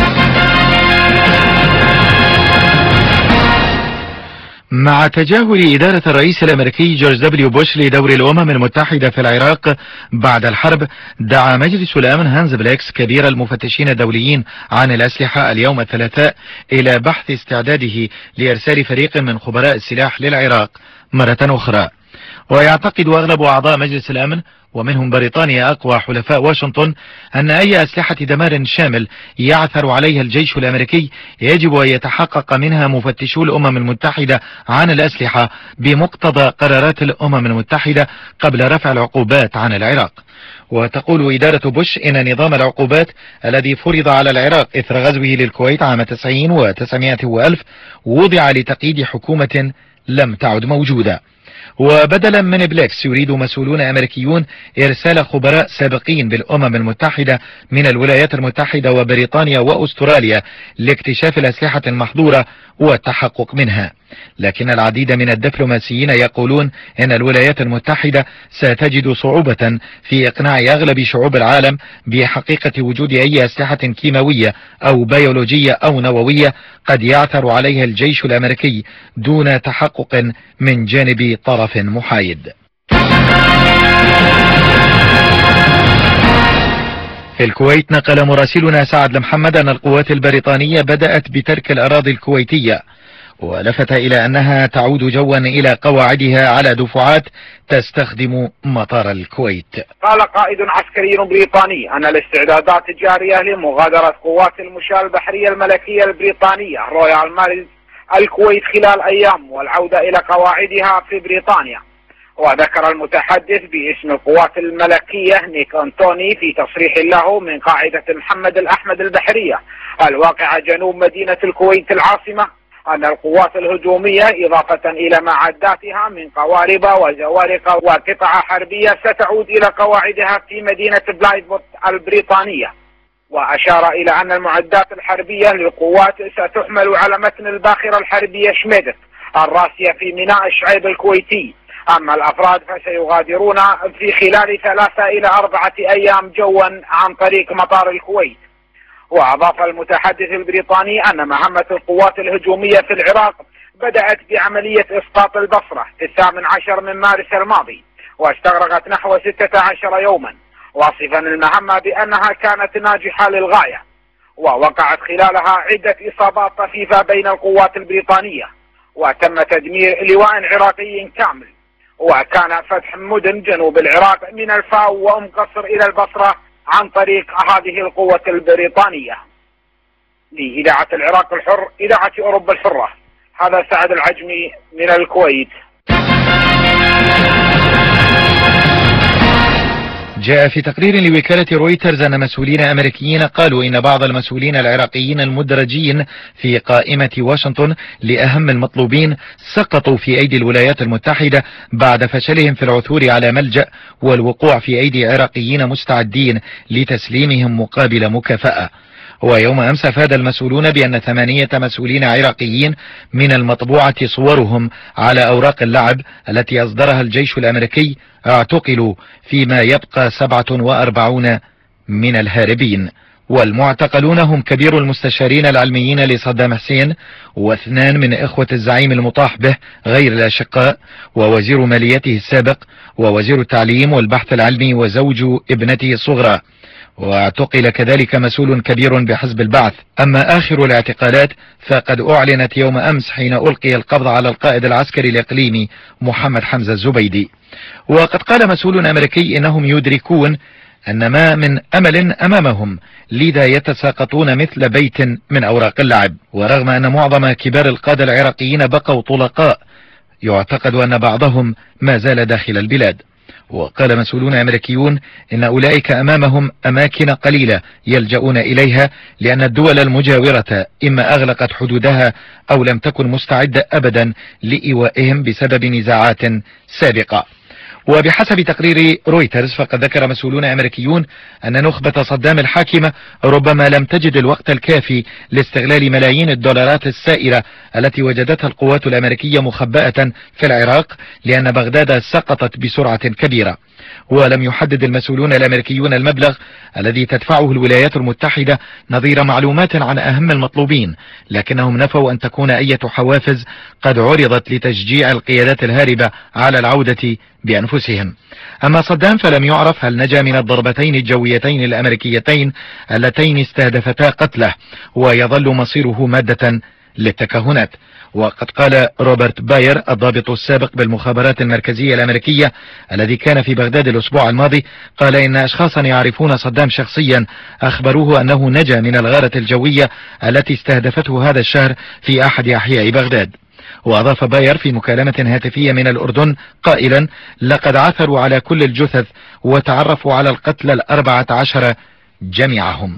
مع تجاهل إدارة الرئيس الأمريكي جورج دبليو بوش لدور الأمم المتحدة في العراق بعد الحرب، دعا مجلس الأمن هانز بليكس كبير المفتشين الدوليين عن الأسلحة اليوم الثلاثاء إلى بحث استعداده لإرسال فريق من خبراء السلاح للعراق مرة أخرى. ويعتقد أغلب أعضاء مجلس الأمن ومنهم بريطانيا أقوى حلفاء واشنطن أن أي أسلحة دمار شامل يعثر عليها الجيش الأمريكي يجب أن يتحقق منها مفتشو الأمم المتحدة عن الأسلحة بمقتضى قرارات الأمم المتحدة قبل رفع العقوبات عن العراق. وتقول إدارة بوش إن نظام العقوبات الذي فرض على العراق إثر غزوه للكويت عام 90 و900 و1000 وضع لتقييد حكومة لم تعد موجودة. وبدلا من بليكس يريد مسؤولون أمريكيون إرسال خبراء سابقين بالأمم المتحدة من الولايات المتحدة وبريطانيا وأستراليا لاكتشاف الأسلحة المحظورة والتحقق منها. لكن العديد من الدبلوماسيين يقولون إن الولايات المتحدة ستجد صعوبة في إقناع أغلب شعوب العالم بحقيقة وجود أي أسلحة كيماوية أو بيولوجية أو نووية قد يعثر عليها الجيش الأمريكي دون تحقق من جانب طرف محايد. في الكويت نقل مراسلنا سعد المحمد أن القوات البريطانية بدأت بترك الأراضي الكويتية، ولفت إلى أنها تعود جوا إلى قواعدها على دفعات تستخدم مطار الكويت. قال قائد عسكري بريطاني أن الاستعدادات جارية لمغادرة قوات المشاة البحرية الملكية البريطانية رويال مارينز الكويت خلال أيام والعودة إلى قواعدها في بريطانيا. وذكر المتحدث باسم القوات الملكية نيك أنتوني في تصريح له من قاعدة محمد الأحمد البحرية الواقعة جنوب مدينة الكويت العاصمة أن القوات الهجومية إضافة إلى معداتها من قوارب وزوارق وقطع حربية ستعود إلى قواعدها في مدينة بلايفورت البريطانية. وأشار إلى أن المعدات الحربية للقوات ستحمل على متن الباخرة الحربية شميدت الراسية في ميناء الشعيب الكويتي، أما الأفراد فسيغادرون في خلال 3 إلى 4 أيام جوا عن طريق مطار الكويت. وأضاف المتحدث البريطاني أن مهمة القوات الهجومية في العراق بدأت بعملية إسقاط البصرة في 18 من مارس الماضي واستغرقت نحو 16 يوما، واصفا المهمة بأنها كانت ناجحة للغاية، ووقعت خلالها عدة إصابات طفيفة بين القوات البريطانية، وتم تدمير لواء عراقي كامل، وكان فتح مدن جنوب العراق من الفاو وأم قصر إلى البصرة عن طريق هذه القوة البريطانية. لإذاعة العراق الحر، إذاعة أوروبا الحرة، هذا سعد العجمي من الكويت. جاء في تقرير لوكالة رويترز أن مسؤولين أمريكيين قالوا إن بعض المسؤولين العراقيين المدرجين في قائمة واشنطن لأهم المطلوبين سقطوا في أيدي الولايات المتحدة بعد فشلهم في العثور على ملجأ والوقوع في أيدي عراقيين مستعدين لتسليمهم مقابل مكافأة. ويوم أمس أفاد المسؤولون بأن 8 مسؤولين عراقيين من المطبوعة صورهم على أوراق اللعب التي أصدرها الجيش الأمريكي اعتقلوا، فيما يبقى 47 من الهاربين. والمعتقلون هم كبير المستشارين العلميين لصدام حسين، و2 من إخوة الزعيم المطاح به غير الأشقاء، ووزير ماليته السابق، ووزير التعليم والبحث العلمي، وزوج ابنته الصغرى. واعتقل كذلك مسؤول كبير بحزب البعث. أما آخر الاعتقالات فقد أعلنت يوم أمس حين ألقي القبض على القائد العسكري الإقليمي محمد حمزة الزبيدي. وقد قال مسؤول أمريكي إنهم يدركون أن ما من أمل أمامهم، لذا يتساقطون مثل بيت من أوراق اللعب. ورغم أن معظم كبار القادة العراقيين بقوا طلقاء، يعتقد أن بعضهم ما زال داخل البلاد. وقال مسؤولون أمريكيون إن أولئك أمامهم أماكن قليلة يلجؤون إليها، لأن الدول المجاورة إما أغلقت حدودها أو لم تكن مستعدة أبدا لإيوائهم بسبب نزاعات سابقة. وبحسب تقرير رويترز فقد ذكر مسؤولون أمريكيون أن نخبة صدام الحاكمة ربما لم تجد الوقت الكافي لاستغلال ملايين الدولارات السائلة التي وجدتها القوات الأمريكية مخبأة في العراق، لأن بغداد سقطت بسرعة كبيرة. ولم يحدد المسؤولون الأمريكيون المبلغ الذي تدفعه الولايات المتحدة نظير معلومات عن أهم المطلوبين، لكنهم نفوا أن تكون أي حوافز قد عرضت لتشجيع القيادات الهاربة على العودة بأنفسهم. أما صدام فلم يعرف هل نجا من الضربتين الجويتين الأمريكيتين اللتين استهدفتا قتله، ويظل مصيره مادة للتكهنات. وقد قال روبرت باير الضابط السابق بالمخابرات المركزية الأمريكية الذي كان في بغداد الأسبوع الماضي، قال إن أشخاصا يعرفون صدام شخصيا أخبروه أنه نجا من الغارة الجوية التي استهدفته هذا الشهر في أحد أحياء بغداد. وأضاف باير في مكالمة هاتفية من الأردن قائلا: لقد عثروا على كل الجثث وتعرفوا على القتلى 14 جميعهم.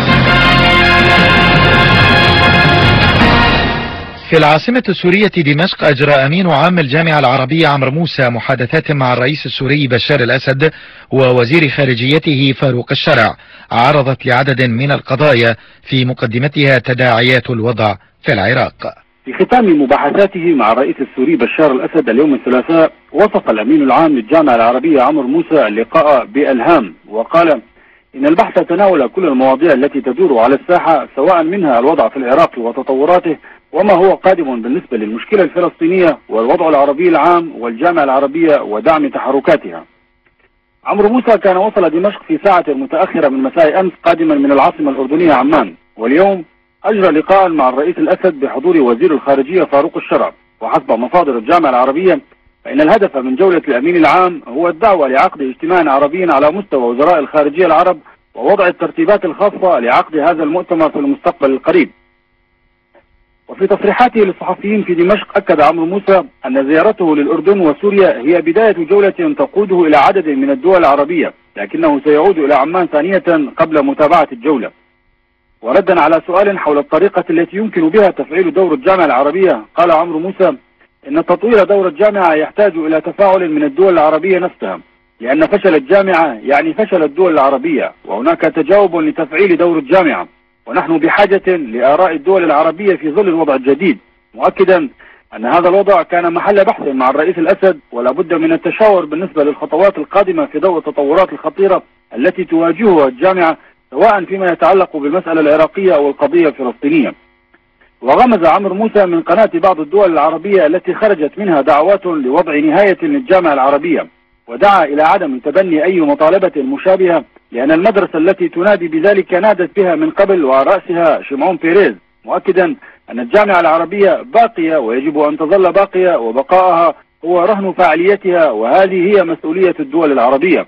في العاصمة السورية دمشق أجرى أمين عام الجامعة العربية عمرو موسى محادثات مع الرئيس السوري بشار الأسد ووزير خارجيته فاروق الشرع، عرضت لعدد من القضايا في مقدمتها تداعيات الوضع في العراق. في ختام مباحثاته مع الرئيس السوري بشار الأسد اليوم الثلاثاء، وصف الأمين العام للجامعة العربية عمرو موسى اللقاء بإلهام، وقال إن البحث تناول كل المواضيع التي تدور على الساحة، سواء منها الوضع في العراق وتطوراته، وما هو قادم بالنسبة للمشكلة الفلسطينية، والوضع العربي العام، والجامعة العربية ودعم تحركاتها. عمرو موسى كان وصل دمشق في ساعة متأخرة من مساء أمس قادما من العاصمة الأردنية عمان، واليوم أجرى لقاء مع الرئيس الأسد بحضور وزير الخارجية فاروق الشرع. وحسب مصادر الجامعة العربية فإن الهدف من جولة الأمين العام هو الدعوة لعقد اجتماع عربي على مستوى وزراء الخارجية العرب، ووضع الترتيبات الخاصة لعقد هذا المؤتمر في المستقبل القريب. وفي تصريحاته للصحفيين في دمشق، أكد عمرو موسى أن زيارته للأردن وسوريا هي بداية جولة تقوده إلى عدد من الدول العربية، لكنه سيعود إلى عمان ثانية قبل متابعة الجولة. وردا على سؤال حول الطريقة التي يمكن بها تفعيل دور الجامعة العربية، قال عمرو موسى إن تطوير دور الجامعة يحتاج إلى تفاعل من الدول العربية نفسها، لأن فشل الجامعة يعني فشل الدول العربية، وهناك تجاوب لتفعيل دور الجامعة، ونحن بحاجة لآراء الدول العربية في ظل الوضع الجديد، مؤكدا أن هذا الوضع كان محل بحث مع الرئيس الأسد، ولا بد من التشاور بالنسبة للخطوات القادمة في ضوء التطورات الخطيرة التي تواجهها الجامعة، سواء فيما يتعلق بالمسألة العراقية أو القضية الفلسطينية. وغمز عمرو موسى من قناة بعض الدول العربية التي خرجت منها دعوات لوضع نهاية للجامعة العربية، ودعا إلى عدم تبني أي مطالبة مشابهة، لأن المدرسة التي تنادي بذلك نادت بها من قبل ورأسها شيمون بيريز، مؤكدا أن الجامعة العربية باقية ويجب أن تظل باقية، وبقائها هو رهن فاعليتها، وهذه هي مسؤولية الدول العربية.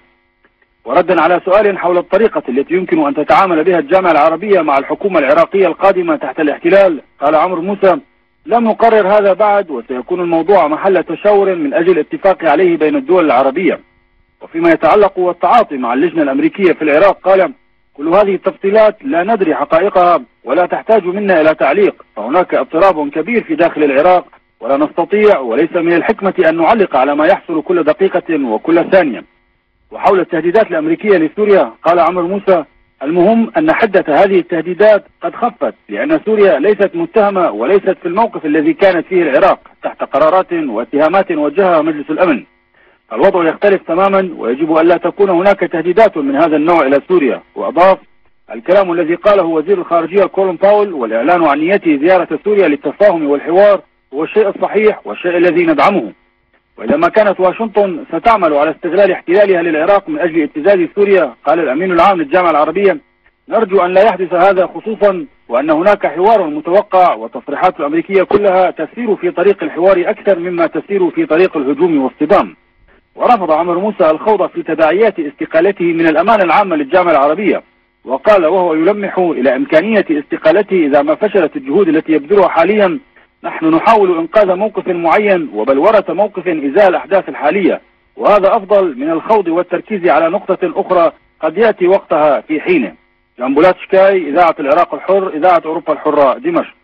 وردا على سؤال حول الطريقة التي يمكن أن تتعامل بها الجامعة العربية مع الحكومة العراقية القادمة تحت الاحتلال، قال عمرو موسى لم نقرر هذا بعد، وسيكون الموضوع محل تشاور من أجل الاتفاق عليه بين الدول العربية. وفيما يتعلق والتعاطي مع اللجنة الأمريكية في العراق، قال كل هذه التفصيلات لا ندري حقائقها ولا تحتاج منا إلى تعليق، فهناك اضطراب كبير في داخل العراق، ولا نستطيع وليس من الحكمة أن نعلق على ما يحصل كل دقيقة وكل ثانية. وحول التهديدات الأمريكية لسوريا، قال عمرو موسى المهم أن حدة هذه التهديدات قد خفت، لأن سوريا ليست متهمة وليست في الموقف الذي كانت فيه العراق تحت قرارات واتهامات وجهها مجلس الأمن. الوضع يختلف تماما، ويجب أن لا تكون هناك تهديدات من هذا النوع إلى سوريا. وأضاف الكلام الذي قاله وزير الخارجية كولين باول والإعلان عن نيته زيارة سوريا للتفاهم والحوار هو الشيء الصحيح والشيء الذي ندعمه، وإذا ما كانت واشنطن ستعمل على استغلال احتلالها للعراق من أجل ابتزاز سوريا، قال الأمين العام للجامعة العربية نرجو أن لا يحدث هذا، خصوصا وأن هناك حوار متوقع، والتصريحات الأمريكية كلها تسير في طريق الحوار أكثر مما تسير في طريق الهجوم والصدام. ورفض عمرو موسى الخوض في تداعيات استقالته من الأمانة العامة للجامعة العربية، وقال وهو يلمح إلى إمكانية استقالته إذا ما فشلت الجهود التي يبذلها حاليا، نحن نحاول إنقاذ موقف معين وبلورة موقف إزاء الأحداث الحالية، وهذا أفضل من الخوض والتركيز على نقطة أخرى قد يأتي وقتها في حينه. جنبولات شكاي، إذاعة العراق الحر، إذاعة أوروبا الحرة، دمشق.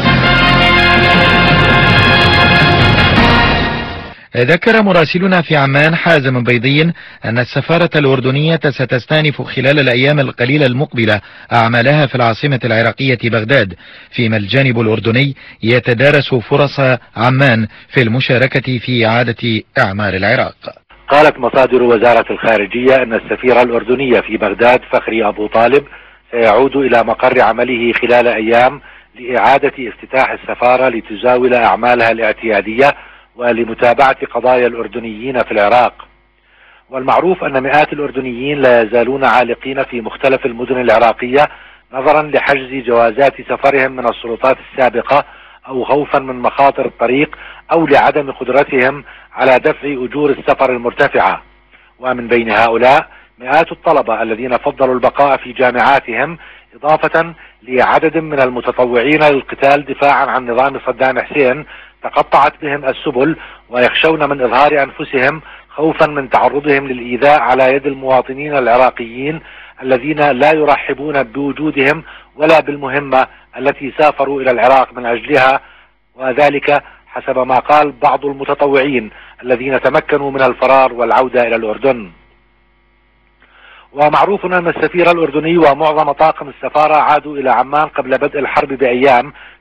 ذكر مراسلنا في عمان حازم بيضي أن السفارة الأردنية ستستأنف خلال الأيام القليلة المقبلة أعمالها في العاصمة العراقية بغداد، فيما الجانب الأردني يتدارس فرص عمان في المشاركة في إعادة إعمار العراق. قالت مصادر وزارة الخارجية أن السفير الأردني في بغداد فخري أبو طالب سيعود إلى مقر عمله خلال أيام لإعادة افتتاح السفارة لتزاول أعمالها الاعتيادية ولمتابعة قضايا الأردنيين في العراق. والمعروف أن مئات الأردنيين لا يزالون عالقين في مختلف المدن العراقية نظرا لحجز جوازات سفرهم من السلطات السابقة، أو خوفا من مخاطر الطريق، أو لعدم قدرتهم على دفع أجور السفر المرتفعة. ومن بين هؤلاء مئات الطلبة الذين فضلوا البقاء في جامعاتهم، إضافة لعدد من المتطوعين للقتال دفاعا عن نظام صدام حسين تقطعت بهم السبل، ويخشون من إظهار أنفسهم خوفا من تعرضهم للإيذاء على يد المواطنين العراقيين الذين لا يرحبون بوجودهم ولا بالمهمة التي سافروا إلى العراق من أجلها، وذلك حسب ما قال بعض المتطوعين الذين تمكنوا من الفرار والعودة إلى الأردن. ومعروف أن السفير الأردني ومعظم طاقم السفارة عادوا إلى عمان قبل بدء الحرب بأيام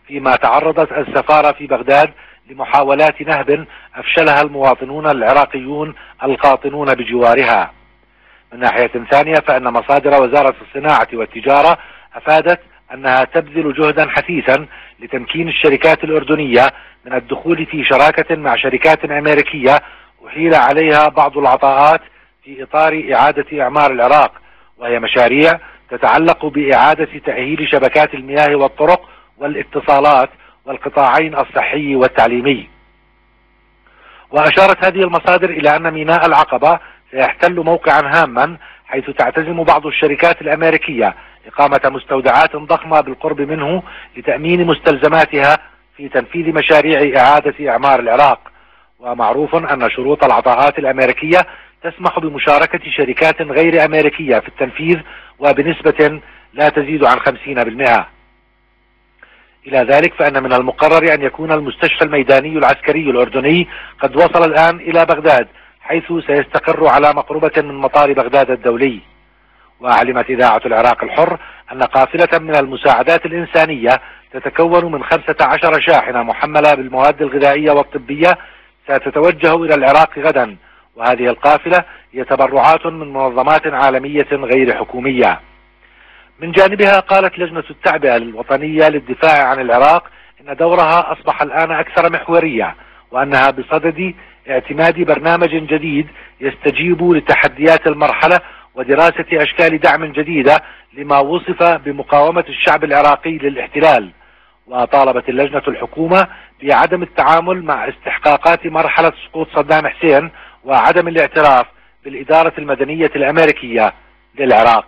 فيما تعرضت السفارة في بغداد لمحاولات نهب أفشلها المواطنون العراقيون القاطنون بجوارها. من ناحية ثانية فإن مصادر وزارة الصناعة والتجارة أفادت أنها تبذل جهدا حثيثا لتمكين الشركات الأردنية من الدخول في شراكة مع شركات أمريكية أحيل عليها بعض العطاءات في إطار إعادة إعمار العراق، وهي مشاريع تتعلق بإعادة تأهيل شبكات المياه والطرق والاتصالات والقطاعين الصحي والتعليمي. وأشارت هذه المصادر إلى أن ميناء العقبة سيحتل موقعا هاما، حيث تعتزم بعض الشركات الأمريكية إقامة مستودعات ضخمة بالقرب منه لتأمين مستلزماتها في تنفيذ مشاريع إعادة إعمار العراق. ومعروف أن شروط العطاءات الأمريكية تسمح بمشاركة شركات غير أمريكية في التنفيذ وبنسبة لا تزيد عن 50%. إلى ذلك فإن من المقرر أن يكون المستشفى الميداني العسكري الأردني قد وصل الآن إلى بغداد، حيث سيستقر على مقربة من مطار بغداد الدولي. وأعلمت إذاعة العراق الحر أن قافلة من المساعدات الإنسانية تتكون من 15 شاحنة محملة بالمواد الغذائية والطبية ستتوجه إلى العراق غدا، وهذه القافلة هي تبرعات من منظمات عالمية غير حكومية. من جانبها قالت لجنة التعبئة الوطنية للدفاع عن العراق إن دورها أصبح الآن أكثر محورية، وأنها بصدد اعتماد برنامج جديد يستجيب لتحديات المرحلة ودراسة أشكال دعم جديدة لما وصف بمقاومة الشعب العراقي للاحتلال. وطالبت اللجنة الحكومة بعدم التعامل مع استحقاقات مرحلة سقوط صدام حسين وعدم الاعتراف بالإدارة المدنية الأمريكية للعراق.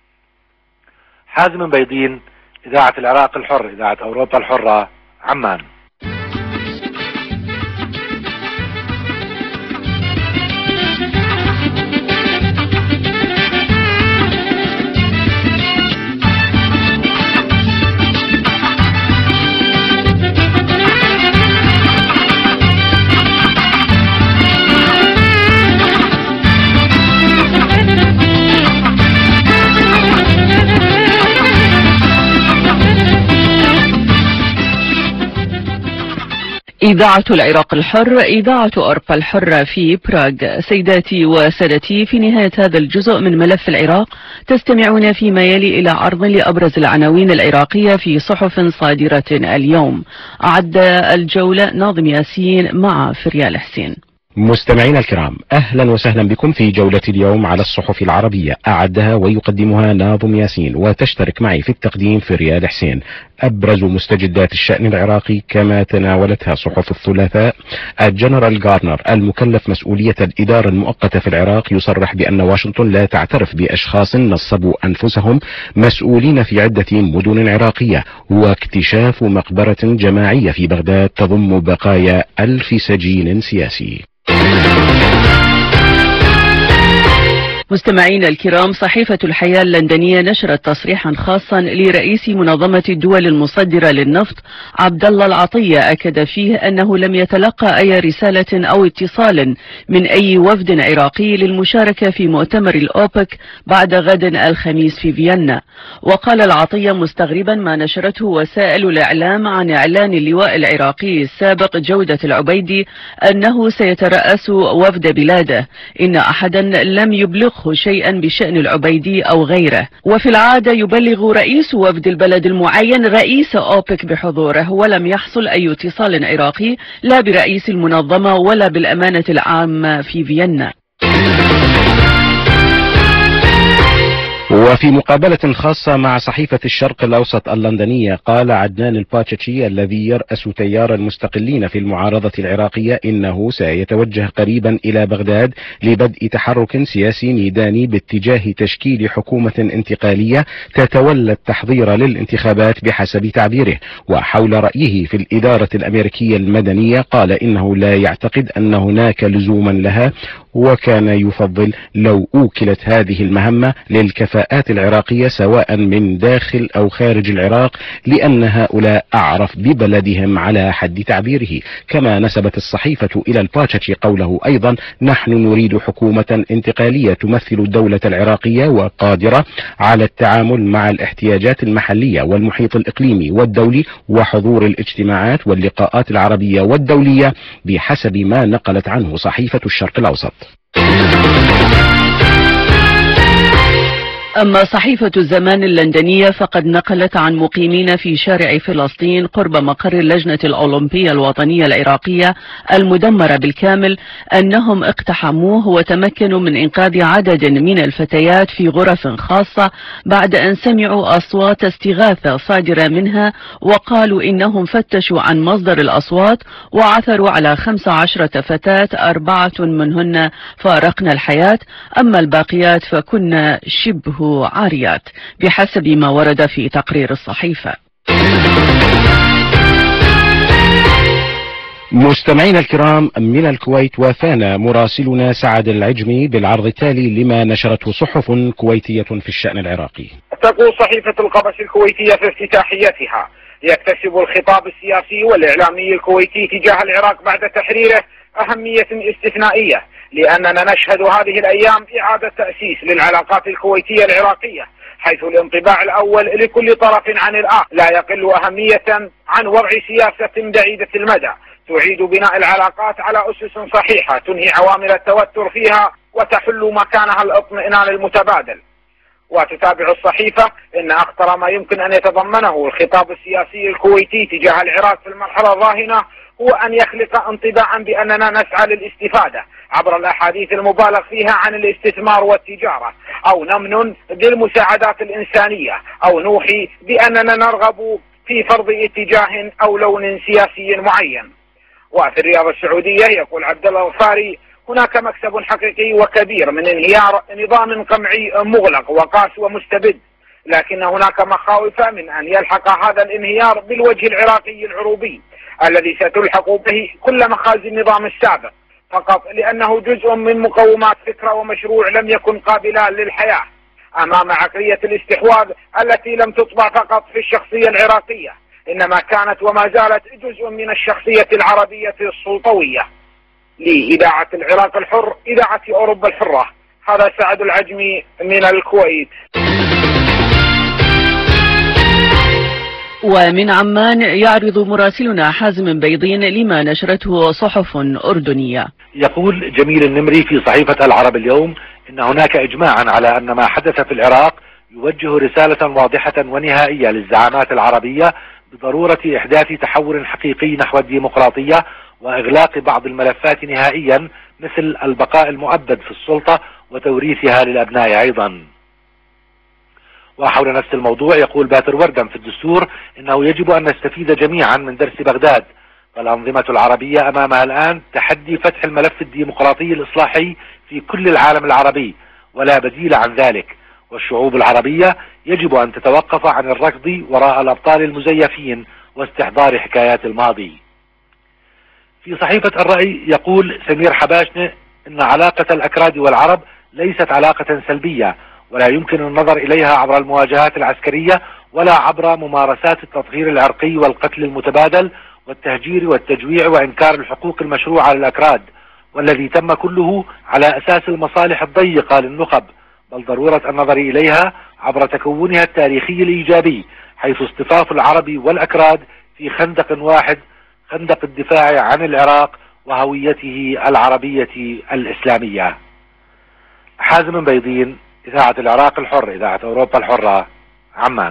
حازم بيضين، إذاعة العراق الحر، إذاعة أوروبا الحرة، عمان. إذاعة العراق الحر، إذاعة أوروبا الحرة في براغ. سيداتي وسادتي، في نهاية هذا الجزء من ملف العراق تستمعون فيما يلي إلى عرض لأبرز العناوين العراقية في صحف صادرة اليوم. أعد الجولة ناظم ياسين مع فريال حسين. مستمعينا الكرام، أهلا وسهلا بكم في جولة اليوم على الصحف العربية، أعدها ويقدمها ناظم ياسين، وتشترك معي في التقديم فريال حسين. أبرز مستجدات الشأن العراقي كما تناولتها صحف الثلاثاء: الجنرال غارنر المكلف مسؤولية الإدارة المؤقتة في العراق يصرح بأن واشنطن لا تعترف بأشخاص نصبوا أنفسهم مسؤولين في عدة مدن عراقية، واكتشاف مقبرة جماعية في بغداد تضم بقايا 1000 سجين سياسي. مستمعينا الكرام، صحيفة الحياة اللندنية نشرت تصريحا خاصا لرئيس منظمة الدول المصدرة للنفط عبد الله العطية، أكد فيه أنه لم يتلقى أي رسالة أو اتصال من أي وفد عراقي للمشاركة في مؤتمر الأوبك بعد غد الخميس في فيينا. وقال العطية مستغربا ما نشرته وسائل الإعلام عن إعلان اللواء العراقي السابق جودة العبيدي أنه سيترأس وفد بلاده، إن أحدا لم يبلغ شيئا بشأن العبيدي أو غيره، وفي العادة يبلغ رئيس وفد البلد المعين رئيس أوبك بحضوره، ولم يحصل أي اتصال عراقي لا برئيس المنظمة ولا بالأمانة العامة في فيينا. وفي مقابلة خاصة مع صحيفة الشرق الأوسط اللندنية، قال عدنان الباتشي الذي يرأس تيار المستقلين في المعارضة العراقية إنه سيتوجه قريبا إلى بغداد لبدء تحرك سياسي ميداني باتجاه تشكيل حكومة انتقالية تتولى التحضير للانتخابات بحسب تعبيره. وحول رأيه في الإدارة الأمريكية المدنية قال إنه لا يعتقد أن هناك لزوما لها، وكان يفضل لو أوكلت هذه المهمة للكفاءات الفئات العراقية سواء من داخل أو خارج العراق، لأن هؤلاء أعرف ببلدهم على حد تعبيره. كما نسبت الصحيفة إلى الباتشي قوله أيضا: نحن نريد حكومة انتقالية تمثل الدولة العراقية وقادرة على التعامل مع الاحتياجات المحلية والمحيط الإقليمي والدولي وحضور الاجتماعات واللقاءات العربية والدولية بحسب ما نقلت عنه صحيفة الشرق الأوسط. أما صحيفة الزمان اللندنية فقد نقلت عن مقيمين في شارع فلسطين قرب مقر اللجنة الأولمبية الوطنية العراقية المدمرة بالكامل أنهم اقتحموه وتمكنوا من إنقاذ عدد من الفتيات في غرف خاصة بعد أن سمعوا أصوات استغاثة صادرة منها، وقالوا إنهم فتشوا عن مصدر الأصوات وعثروا على 15 فتاة، 4 منهن فارقن الحياة، أما الباقيات فكن شبه عاريات بحسب ما ورد في تقرير الصحيفة. مستمعينا الكرام، من الكويت وافانا مراسلنا سعد العجمي بالعرض التالي لما نشرته صحف كويتية في الشأن العراقي. تقول صحيفة القبس الكويتية في افتتاحيتها: يكتسب الخطاب السياسي والإعلامي الكويتي تجاه العراق بعد تحريره أهمية استثنائية، لأننا نشهد هذه الأيام إعادة تأسيس للعلاقات الكويتية العراقية، حيث الانطباع الأول لكل طرف عن الآخر لا يقل أهمية عن وضع سياسة بعيدة المدى تعيد بناء العلاقات على أسس صحيحة تنهي عوامل التوتر فيها وتحل مكانها الاطمئنان المتبادل. وتتابع الصحيفة إن أخطر ما يمكن أن يتضمنه الخطاب السياسي الكويتي تجاه العراق في المرحلة الراهنة هو أن يخلق انطباعا بأننا نسعى للاستفادة عبر الأحاديث المبالغ فيها عن الاستثمار والتجارة، أو نمن بالمساعدات الإنسانية، أو نوحي بأننا نرغب في فرض اتجاه أو لون سياسي معين. وفي الرياض السعودية يقول عبد الله الغفاري: هناك مكسب حقيقي وكبير من انهيار نظام قمعي مغلق وقاس ومستبد، لكن هناك مخاوف من أن يلحق هذا الانهيار بالوجه العراقي العروبي الذي ستلحق به كل مخازي النظام السابق، فقط لأنه جزء من مقومات فكرة ومشروع لم يكن قابلا للحياة أمام عقلية الاستحواذ التي لم تطبع فقط في الشخصية العراقية، إنما كانت وما زالت جزء من الشخصية العربية السلطوية. لإذاعة العراق الحر، إذاعة أوروبا الحرة، هذا سعد العجمي من الكويت. ومن عمان يعرض مراسلنا حازم بيضين لما نشرته صحف أردنية. يقول جميل النمري في صحيفة العرب اليوم إن هناك إجماعا على أن ما حدث في العراق يوجه رسالة واضحة ونهائية للزعامات العربية بضرورة إحداث تحول حقيقي نحو الديمقراطية وإغلاق بعض الملفات نهائيا، مثل البقاء المؤبد في السلطة وتوريثها للأبناء أيضا. وحول نفس الموضوع يقول باتر وردم في الدستور إنه يجب أن نستفيد جميعا من درس بغداد، فالأنظمة العربية أمامها الآن تحدي فتح الملف الديمقراطي الإصلاحي في كل العالم العربي ولا بديل عن ذلك، والشعوب العربية يجب أن تتوقف عن الركض وراء الأبطال المزيفين واستحضار حكايات الماضي. في صحيفة الرأي يقول سمير حباشنة إن علاقة الأكراد والعرب ليست علاقة سلبية، ولا يمكن النظر إليها عبر المواجهات العسكرية ولا عبر ممارسات التطهير العرقي والقتل المتبادل والتهجير والتجويع وإنكار الحقوق المشروعة للأكراد، والذي تم كله على أساس المصالح الضيقة للنخب، بل ضرورة النظر إليها عبر تكونها التاريخي الإيجابي، حيث اصطفاف العرب والأكراد في خندق واحد، خندق الدفاع عن العراق وهويته العربية الإسلامية. حازم بيضين، إذاعة العراق الحر، إذاعة أوروبا الحرة، عمان.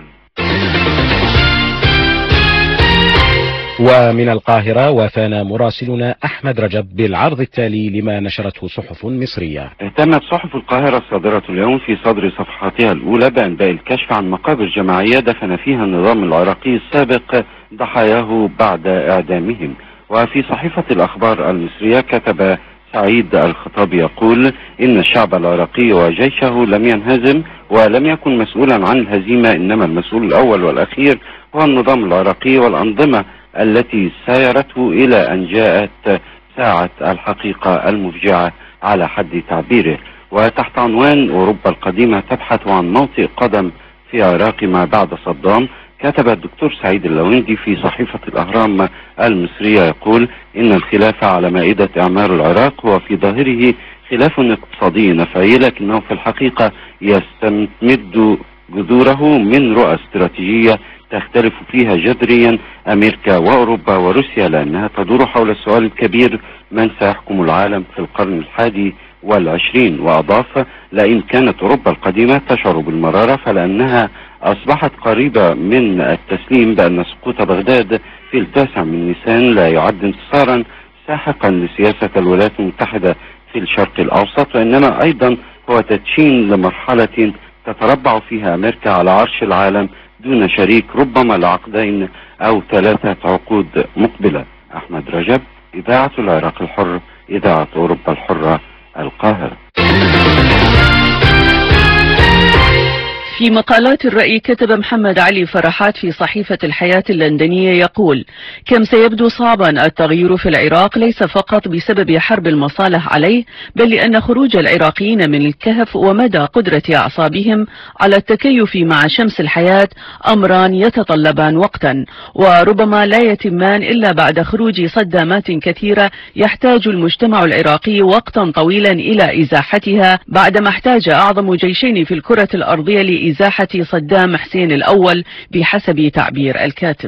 ومن القاهرة وافانا مراسلنا أحمد رجب بالعرض التالي لما نشرته صحف مصرية. اهتمت صحف القاهرة الصادرة اليوم في صدر صفحاتها الأولى بأنباء الكشف عن مقابر جماعية دفن فيها النظام العراقي السابق ضحاياه بعد إعدامهم. وفي صحيفة الأخبار المصرية كتب سعيد الخطابي يقول إن الشعب العراقي وجيشه لم ينهزم ولم يكن مسؤولا عن الهزيمة، إنما المسؤول الأول والأخير هو النظام العراقي والأنظمة التي سايرته إلى أن جاءت ساعة الحقيقة المفجعة على حد تعبيره. وتحت عنوان أوروبا القديمة تبحث عن موطئ قدم في عراق ما بعد صدام، كتب الدكتور سعيد اللويندي في صحيفة الأهرام المصرية يقول إن الخلاف على مائدة إعمار العراق هو في ظاهره خلاف اقتصادي نفعي، لكنه في الحقيقة يستمد جذوره من رؤى استراتيجية تختلف فيها جذريا أمريكا وأوروبا وروسيا، لأنها تدور حول السؤال الكبير: من سيحكم العالم في القرن 21؟ وأضاف: لئن كانت أوروبا القديمة تشعر بالمرارة فلأنها أصبحت قريبة من التسليم بأن سقوط بغداد في 9 نيسان لا يعد انتصارا ساحقا لسياسة الولايات المتحدة في الشرق الأوسط، وإنما أيضا هو تدشين لمرحلة تتربع فيها أمريكا على عرش العالم دون شريك، ربما لعقدين أو 3 عقود مقبلة. أحمد رجب، إذاعة العراق الحر، إذاعة أوروبا الحرة، القاهرة. في مقالات الرأي كتب محمد علي فرحات في صحيفة الحياة اللندنية يقول: كم سيبدو صعبا التغيير في العراق ليس فقط بسبب حرب المصالح عليه، بل لأن خروج العراقيين من الكهف ومدى قدرة أعصابهم على التكيف مع شمس الحياة أمران يتطلبان وقتا، وربما لا يتمان إلا بعد خروج صدامات كثيرة يحتاج المجتمع العراقي وقتا طويلا إلى إزاحتها، بعدما احتاج أعظم جيشين في الكرة الأرضية إزاحة صدام حسين الأول بحسب تعبير الكاتب.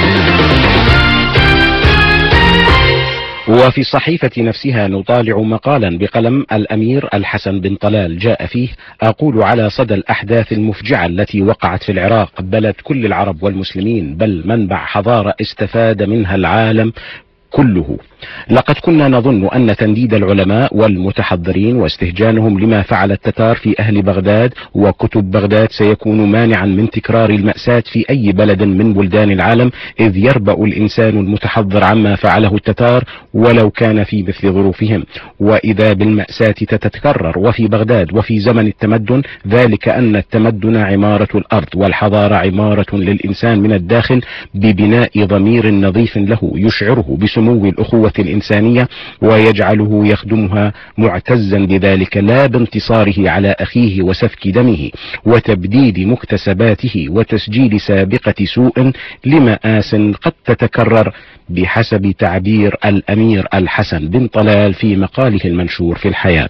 وفي الصحيفة نفسها نطالع مقالا بقلم الأمير الحسن بن طلال جاء فيه: أقول على صدى الأحداث المفجعة التي وقعت في العراق بلد كل العرب والمسلمين، بل منبع حضارة استفاد منها العالم كله. لقد كنا نظن أن تنديد العلماء والمتحضرين واستهجانهم لما فعل التتار في أهل بغداد وكتب بغداد سيكون مانعا من تكرار المأساة في أي بلد من بلدان العالم، إذ يربأ الإنسان المتحضر عما فعله التتار ولو كان في مثل ظروفهم. وإذا بالمأساة تتكرر وفي بغداد وفي زمن التمدن، ذلك أن التمدن عمارة الأرض والحضارة عمارة للإنسان من الداخل، ببناء ضمير نظيف له يشعره بسمو الأخوة الإنسانية ويجعله يخدمها معتزا بذلك، لا بانتصاره على أخيه وسفك دمه وتبديد مكتسباته وتسجيل سابقة سوء لمآس قد تتكرر، بحسب تعبير الأمير الحسن بن طلال في مقاله المنشور في الحياة.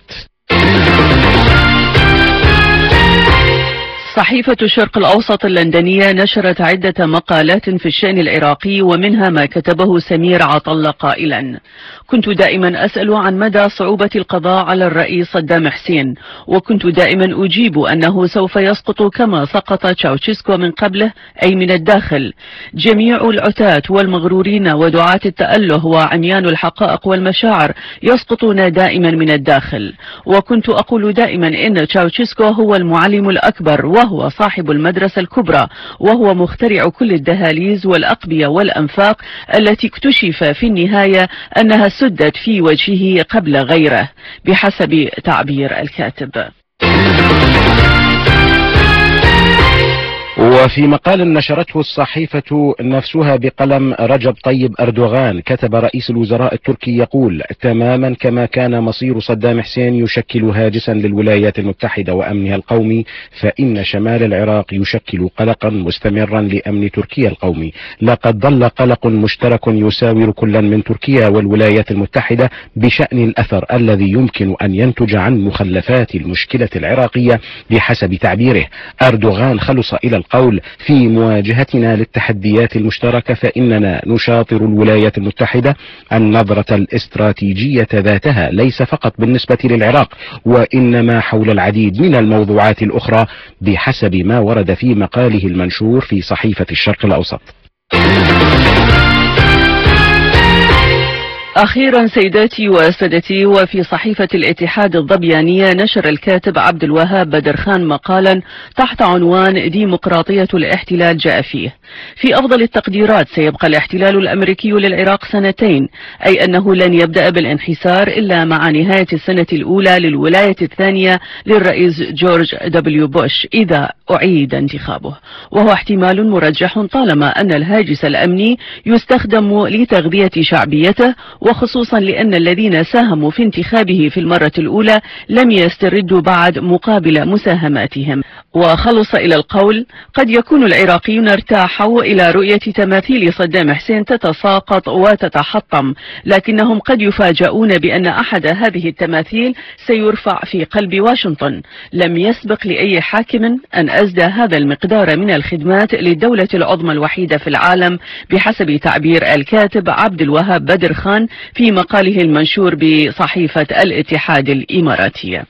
صحيفة الشرق الأوسط اللندنية نشرت عدة مقالات في الشأن العراقي، ومنها ما كتبه سمير عطلة قائلا: كنت دائما أسأل عن مدى صعوبة القضاء على الرئيس صدام حسين، وكنت دائما أجيب أنه سوف يسقط كما سقط تشاوشسكو من قبله، أي من الداخل. جميع العتاة والمغرورين ودعاة التأله وعميان الحقائق والمشاعر يسقطون دائما من الداخل. وكنت أقول دائما إن تشاوشسكو هو المعلم الأكبر، وهو صاحب المدرسة الكبرى، وهو مخترع كل الدهاليز والأقبية والأنفاق التي اكتشف في النهاية أنها سدت في وجهه قبل غيره، بحسب تعبير الكاتب. وفي مقال نشرته الصحيفة نفسها بقلم رجب طيب أردوغان، كتب رئيس الوزراء التركي يقول: تماما كما كان مصير صدام حسين يشكل هاجسا للولايات المتحدة وأمنها القومي، فإن شمال العراق يشكل قلقا مستمرا لأمن تركيا القومي. لقد ظل قلق مشترك يساور كلا من تركيا والولايات المتحدة بشأن الأثر الذي يمكن أن ينتج عن مخلفات المشكلة العراقية، بحسب تعبيره. أردوغان خلص إلى القول: في مواجهتنا للتحديات المشتركة فإننا نشاطر الولايات المتحدة النظرة الاستراتيجية ذاتها، ليس فقط بالنسبة للعراق وإنما حول العديد من الموضوعات الأخرى، بحسب ما ورد في مقاله المنشور في صحيفة الشرق الأوسط. أخيرا سيداتي وسادتي، وفي صحيفة الاتحاد الظبيانية نشر الكاتب عبد الوهاب بدرخان مقالا تحت عنوان ديمقراطية الاحتلال جاء فيه: في أفضل التقديرات سيبقى الاحتلال الأمريكي للعراق 2 سنين، أي أنه لن يبدأ بالانحسار إلا مع نهاية السنة الأولى للولاية الثانية للرئيس جورج دبليو بوش إذا أعيد انتخابه، وهو احتمال مرجح طالما أن الهاجس الأمني يستخدم لتغذية شعبيته، وخصوصا لأن الذين ساهموا في انتخابه في المرة الأولى لم يستردوا بعد مقابل مساهماتهم. وخلص إلى القول: قد يكون العراقيون ارتاحوا إلى رؤية تماثيل صدام حسين تتساقط وتتحطم، لكنهم قد يفاجؤون بأن أحد هذه التماثيل سيرفع في قلب واشنطن. لم يسبق لأي حاكم أن أسدى هذا المقدار من الخدمات للدولة العظمى الوحيدة في العالم، بحسب تعبير الكاتب عبد الوهاب بدر خان في مقاله المنشور بصحيفة الاتحاد الإماراتية.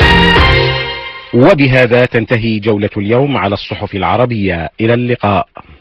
وبهذا تنتهي جولة اليوم على الصحف العربية. إلى اللقاء.